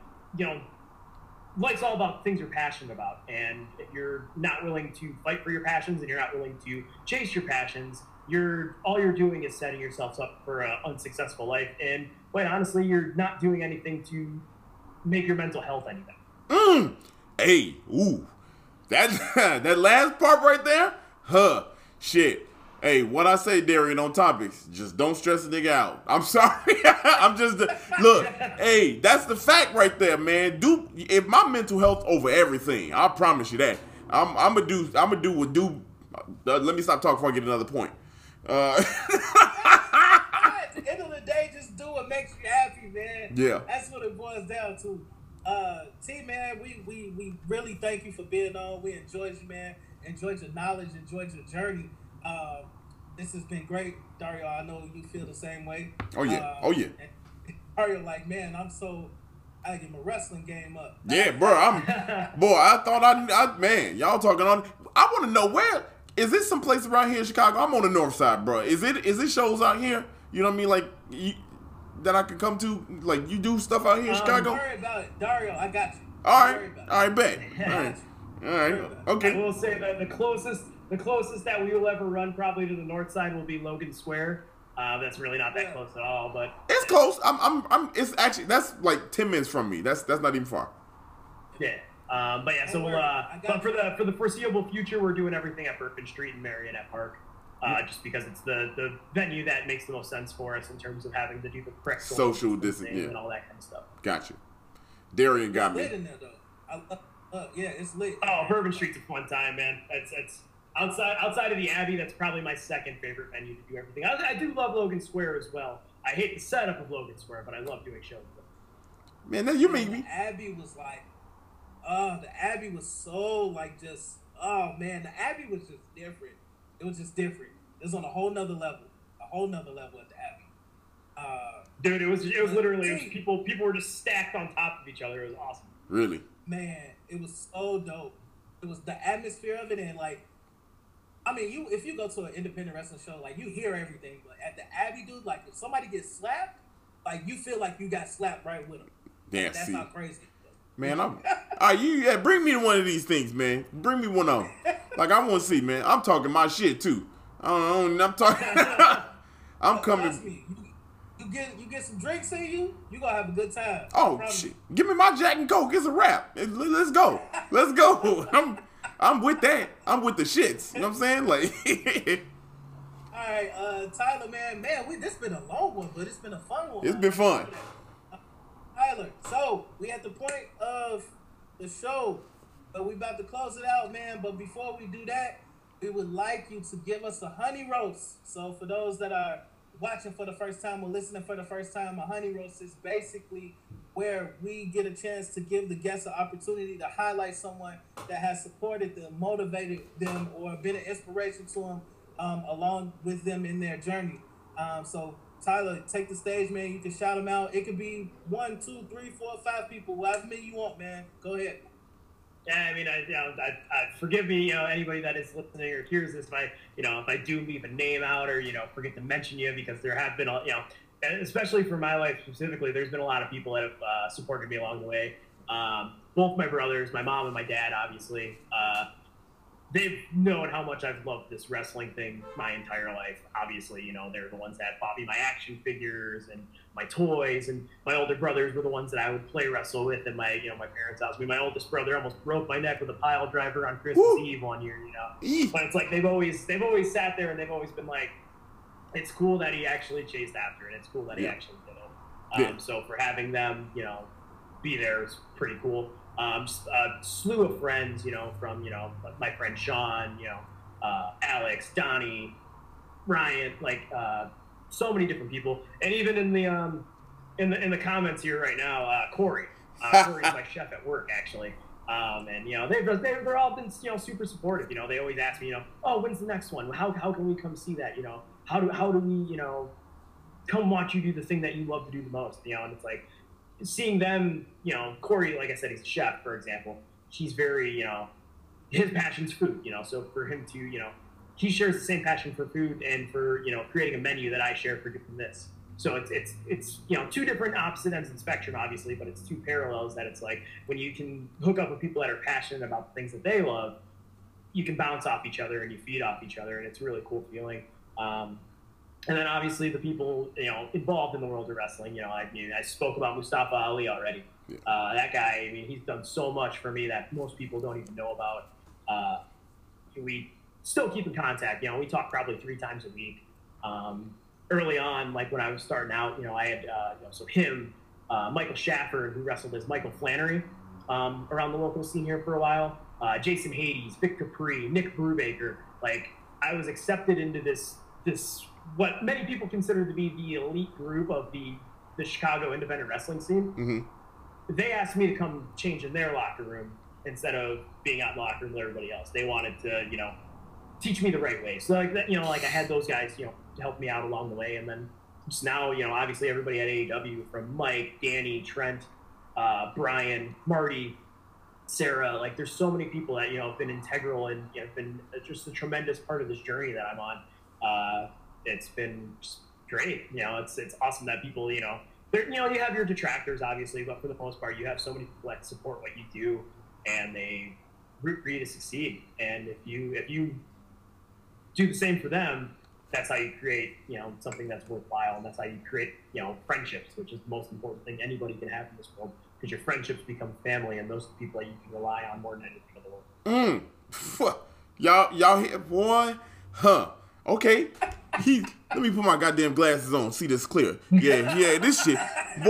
life's all about things you're passionate about. And if you're not willing to fight for your passions and you're not willing to chase your passions, all you're doing is setting yourself up for an unsuccessful life. And quite honestly, you're not doing anything to make your mental health any better. Hey, ooh. That last part right there, shit. Hey, what I say, Darian, on topics, just don't stress a nigga out. I'm sorry. I'm just look. Hey, that's the fact right there, man. If my mental health over everything, I promise you that. I'm gonna do what do. Let me stop talking before I get another point. At the end of the day, just do what makes you happy, man. Yeah, that's what it boils down to. T, man, we really thank you for being on. We enjoyed you, man. Enjoyed your knowledge. Enjoyed your journey. This has been great, Dario. I know you feel the same way. Oh yeah, oh yeah. Dario, like, man, I get my wrestling game up. Yeah, bro. I thought man, y'all talking on. I want to know where is this some place around here in Chicago? I'm on the north side, bro. Is it shows out here? You know what I mean? Like that I can come to. Like you do stuff out here in Chicago. Don't worry about it, Dario. I got you. All right, bet. All right, okay. I will say that the closest that we will ever run probably to the north side will be Logan Square. That's really not that close at all, but it's close. It's actually that's like 10 minutes from me. That's not even far. Yeah. But yeah, so but for the foreseeable future, we're doing everything at Berkman Street and Marionette Park, just because it's the venue that makes the most sense for us in terms of having to do the correct social distancing and all that kind of stuff. Gotcha. Darian got me. It's lit in there, though. Yeah, it's lit. Oh, Bourbon Street's a fun time, man. It's outside of the Abbey. That's probably my second favorite venue to do everything. I do love Logan Square as well. I hate the setup of Logan Square, but I love doing shows. Man, that you make me. The Abbey was like. The Abbey was so like just man, the Abbey was just different. It was just different. It was on a whole nother level at the Abbey. Dude, it was literally people were just stacked on top of each other. It was awesome. Really? Man, it was so dope. It was the atmosphere of it, and like, I mean, if you go to an independent wrestling show, like you hear everything, but at the Abbey, dude, like if somebody gets slapped, like you feel like you got slapped right with them. Yeah, that's see. not crazy. Man, bring me one of these things, man. Bring me one of them. Like I want to see, man. I'm talking my shit too. I'm talking. I'm coming. You get some drinks in you. You gonna have a good time. Oh shit! Give me my Jack and Coke. It's a wrap. Let's go. Let's go. I'm with that. I'm with the shits. You know what I'm saying? Like. All right, Tyler, man, this been a long one, but it's been a fun one. It's been fun. Tyler, so we at the point of the show, but we about to close it out, man. But before we do that, we would like you to give us a honey roast. So for those that are watching for the first time or listening for the first time, a honey roast is basically where we get a chance to give the guests an opportunity to highlight someone that has supported them, motivated them, or been an inspiration to them along with them in their journey. So Tyler, take the stage, man. You can shout them out. It could be 1, 2, 3, 4, 5 people, however many you want, man. Go ahead. Yeah, I mean, I forgive me, anybody that is listening or hears this, if I do leave a name out or forget to mention you, because there have been, especially for my life specifically, there's been a lot of people that have supported me along the way. Both my brothers, my mom and my dad, obviously. They've known how much I've loved this wrestling thing my entire life. Obviously, they're the ones that bought me my action figures and my toys, and my older brothers were the ones that I would play wrestle with in my, my parents' house. My oldest brother almost broke my neck with a pile driver on Christmas Eve one year, But it's like they've always sat there and they've always been like, it's cool that he actually chased after it. It's cool that he actually did it. So for having them, be there is pretty cool. Just a slew of friends, from, my friend Sean, Alex, Donnie, Ryan, so many different people. And even in the comments here right now, Corey. Corey's my chef at work, actually. And, they're all been, super supportive. They always ask me, oh, when's the next one? How can we come see that? How do we, come watch you do the thing that you love to do the most? And it's like, seeing them, Corey, like I said, he's a chef, for example. He's very, his passion's food, so for him to, he shares the same passion for food and for, creating a menu that I share for doing this. So it's two different opposite ends of the spectrum, obviously, but it's two parallels that it's like when you can hook up with people that are passionate about the things that they love, you can bounce off each other and you feed off each other, and it's a really cool feeling. And then obviously the people, involved in the world of wrestling, I spoke about Mustafa Ali already. Yeah. That guy, he's done so much for me that most people don't even know about. we still keep in contact. We talk probably 3 times a week. Early on, like when I was starting out, I had so him, Michael Schaffer, who wrestled as Michael Flannery around the local scene here for a while. Jason Hades, Vic Capri, Nick Brubaker. Like, I was accepted into this what many people consider to be the elite group of the Chicago independent wrestling scene. Mm-hmm. They asked me to come change in their locker room instead of being out in the locker room with everybody else. They wanted to, teach me the right way. So like that, like I had those guys, to help me out along the way. And then just now, obviously everybody at AEW, from Mike, Danny, Trent, Brian, Marty, Sarah, like there's so many people that, have been integral and, been just a tremendous part of this journey that I'm on. It's been just great. It's awesome that people, you have your detractors obviously, but for the most part, you have so many people that support what you do and they root for you to succeed. And if you do the same for them, that's how you create, something that's worthwhile. And that's how you create, friendships, which is the most important thing anybody can have in this world, because your friendships become family, and those are the people that you can rely on more than anything in the world. Y'all here, boy? Huh. Okay. Let me put my goddamn glasses on, see this clear. Yeah, this shit.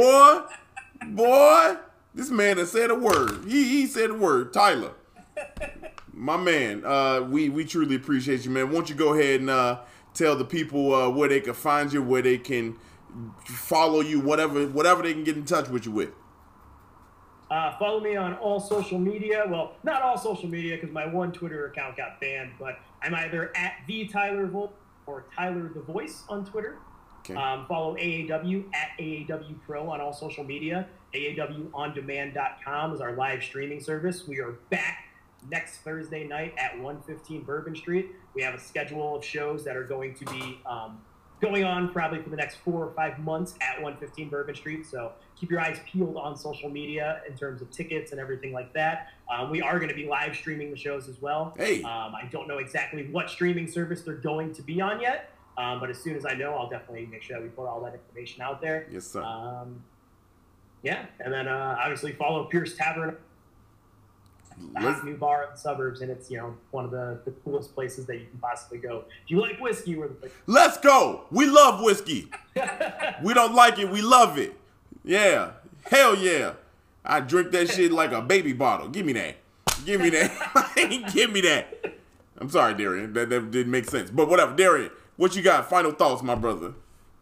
Boy, this man has said a word. He said a word. Tyler. My man, we truly appreciate you, man. Won't you go ahead and tell the people where they can find you, where they can follow you, whatever they can get in touch with you with. Follow me on all social media. Well, not all social media, because my one Twitter account got banned, but I'm either at the Tyler Volk or Tyler the Voice on Twitter. Okay. Follow AAW at AAW Pro on all social media. AAWOndemand.com is our live streaming service. We are back next Thursday night at 115 Bourbon Street. We have a schedule of shows that are going to be going on probably for the next 4 or 5 months at 115 Bourbon Street. So keep your eyes peeled on social media in terms of tickets and everything like that. We are going to be live streaming the shows as well. Hey. I don't know exactly what streaming service they're going to be on yet, but as soon as I know, I'll definitely make sure that we put all that information out there. Yes, sir. Yeah, and then obviously follow Pierce Tavern. Hot new bar in the suburbs, and it's one of the coolest places that you can possibly go. If you like whiskey, we're the place. Let's go. We love whiskey. We don't like it, we love it. Yeah, hell yeah. I drink that shit like a baby bottle. Give me that. Give me that. I'm sorry, Darian. That didn't make sense, but whatever. Darian, what you got? Final thoughts, my brother.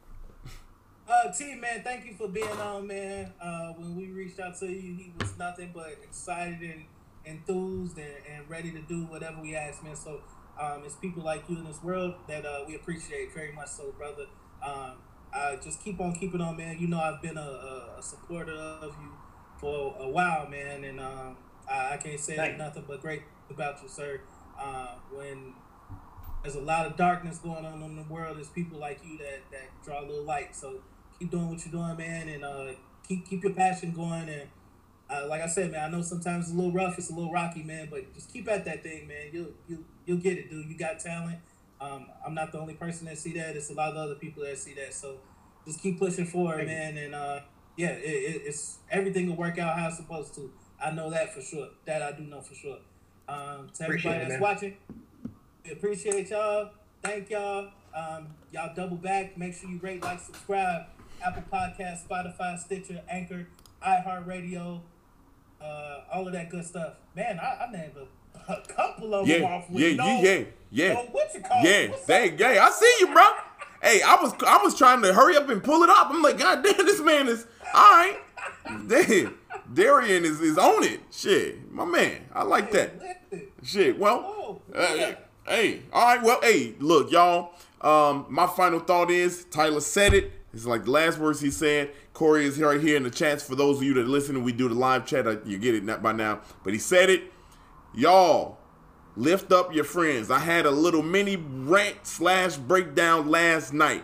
T, man, thank you for being on, man. When we reached out to you, he was nothing but excited and enthused and ready to do whatever we asked, man. So it's people like you in this world that we appreciate very much so, brother. Just keep on keeping on, man. I've been a supporter of you for a while, man, and I can't say nothing but great about you, sir. When there's a lot of darkness going on in the world, there's people like you that draw a little light. So keep doing what you're doing, man, and keep your passion going. And like I said, man, I know sometimes it's a little rough, it's a little rocky, man, but just keep at that thing, man. You'll get it, dude. You got talent. I'm not the only person that see that. It's a lot of other people that see that. So just keep pushing forward, man. And it's everything will work out how it's supposed to. I know that for sure. That I do know for sure. To everybody that's watching, we appreciate y'all. Thank y'all. Y'all double back. Make sure you rate, like, subscribe. Apple Podcasts, Spotify, Stitcher, Anchor, iHeartRadio. All of that good stuff. Man, I named a couple of them off with what you call it? I see you, bro. Hey, I was trying to hurry up and pull it up. I'm like, God damn, this man is all right. Damn, Darian is on it. Shit, my man. I like that. Shit. Well, hey, all right. Well, hey, look, y'all. My final thought is Tyler said it. It's like the last words he said. Corey is right here in the chats. For those of you that listen, we do the live chat. You get it by now. But he said it. Y'all, lift up your friends. I had a little mini rant/breakdown last night.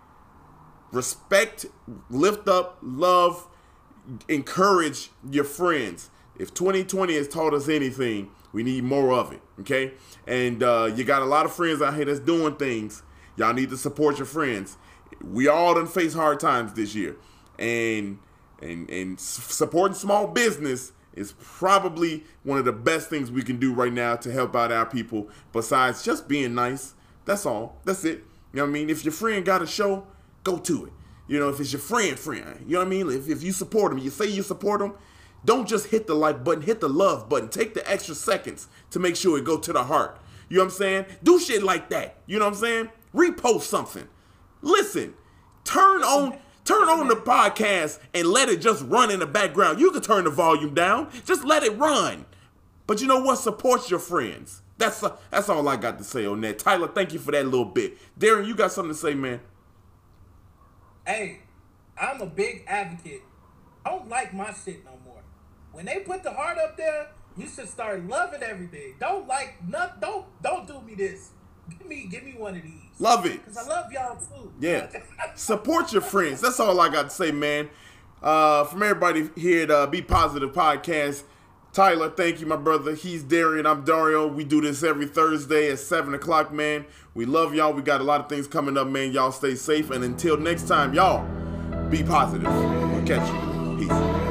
Respect, lift up, love, encourage your friends. If 2020 has taught us anything, we need more of it, okay? And you got a lot of friends out here that's doing things. Y'all need to support your friends. We all done face hard times this year. And supporting small business is probably one of the best things we can do right now to help out our people, besides just being nice. That's all. That's it. You know what I mean? If your friend got a show, go to it. You know, if it's your friend, you know what I mean? If you support them, you say you support them, don't just hit the like button, hit the love button. Take the extra seconds to make sure it go to the heart. You know what I'm saying? Do shit like that. You know what I'm saying? Repost something. Listen, turn on the podcast and let it just run in the background. You can turn the volume down. Just let it run. But you know what? Support your friends. That's all I got to say on that. Tyler, thank you for that little bit. Darren, you got something to say, man? Hey, I'm a big advocate. I don't like my shit no more. When they put the heart up there, you should start loving everything. Don't do me this. Give me one of these. Love it. Because I love y'all too. Yeah. Support your friends. That's all I got to say, man. From everybody here at Be Positive Podcast, Tyler, thank you, my brother. He's Darian. I'm Dario. We do this every Thursday at 7 o'clock, man. We love y'all. We got a lot of things coming up, man. Y'all stay safe. And until next time, y'all, be positive. We'll catch you. Peace.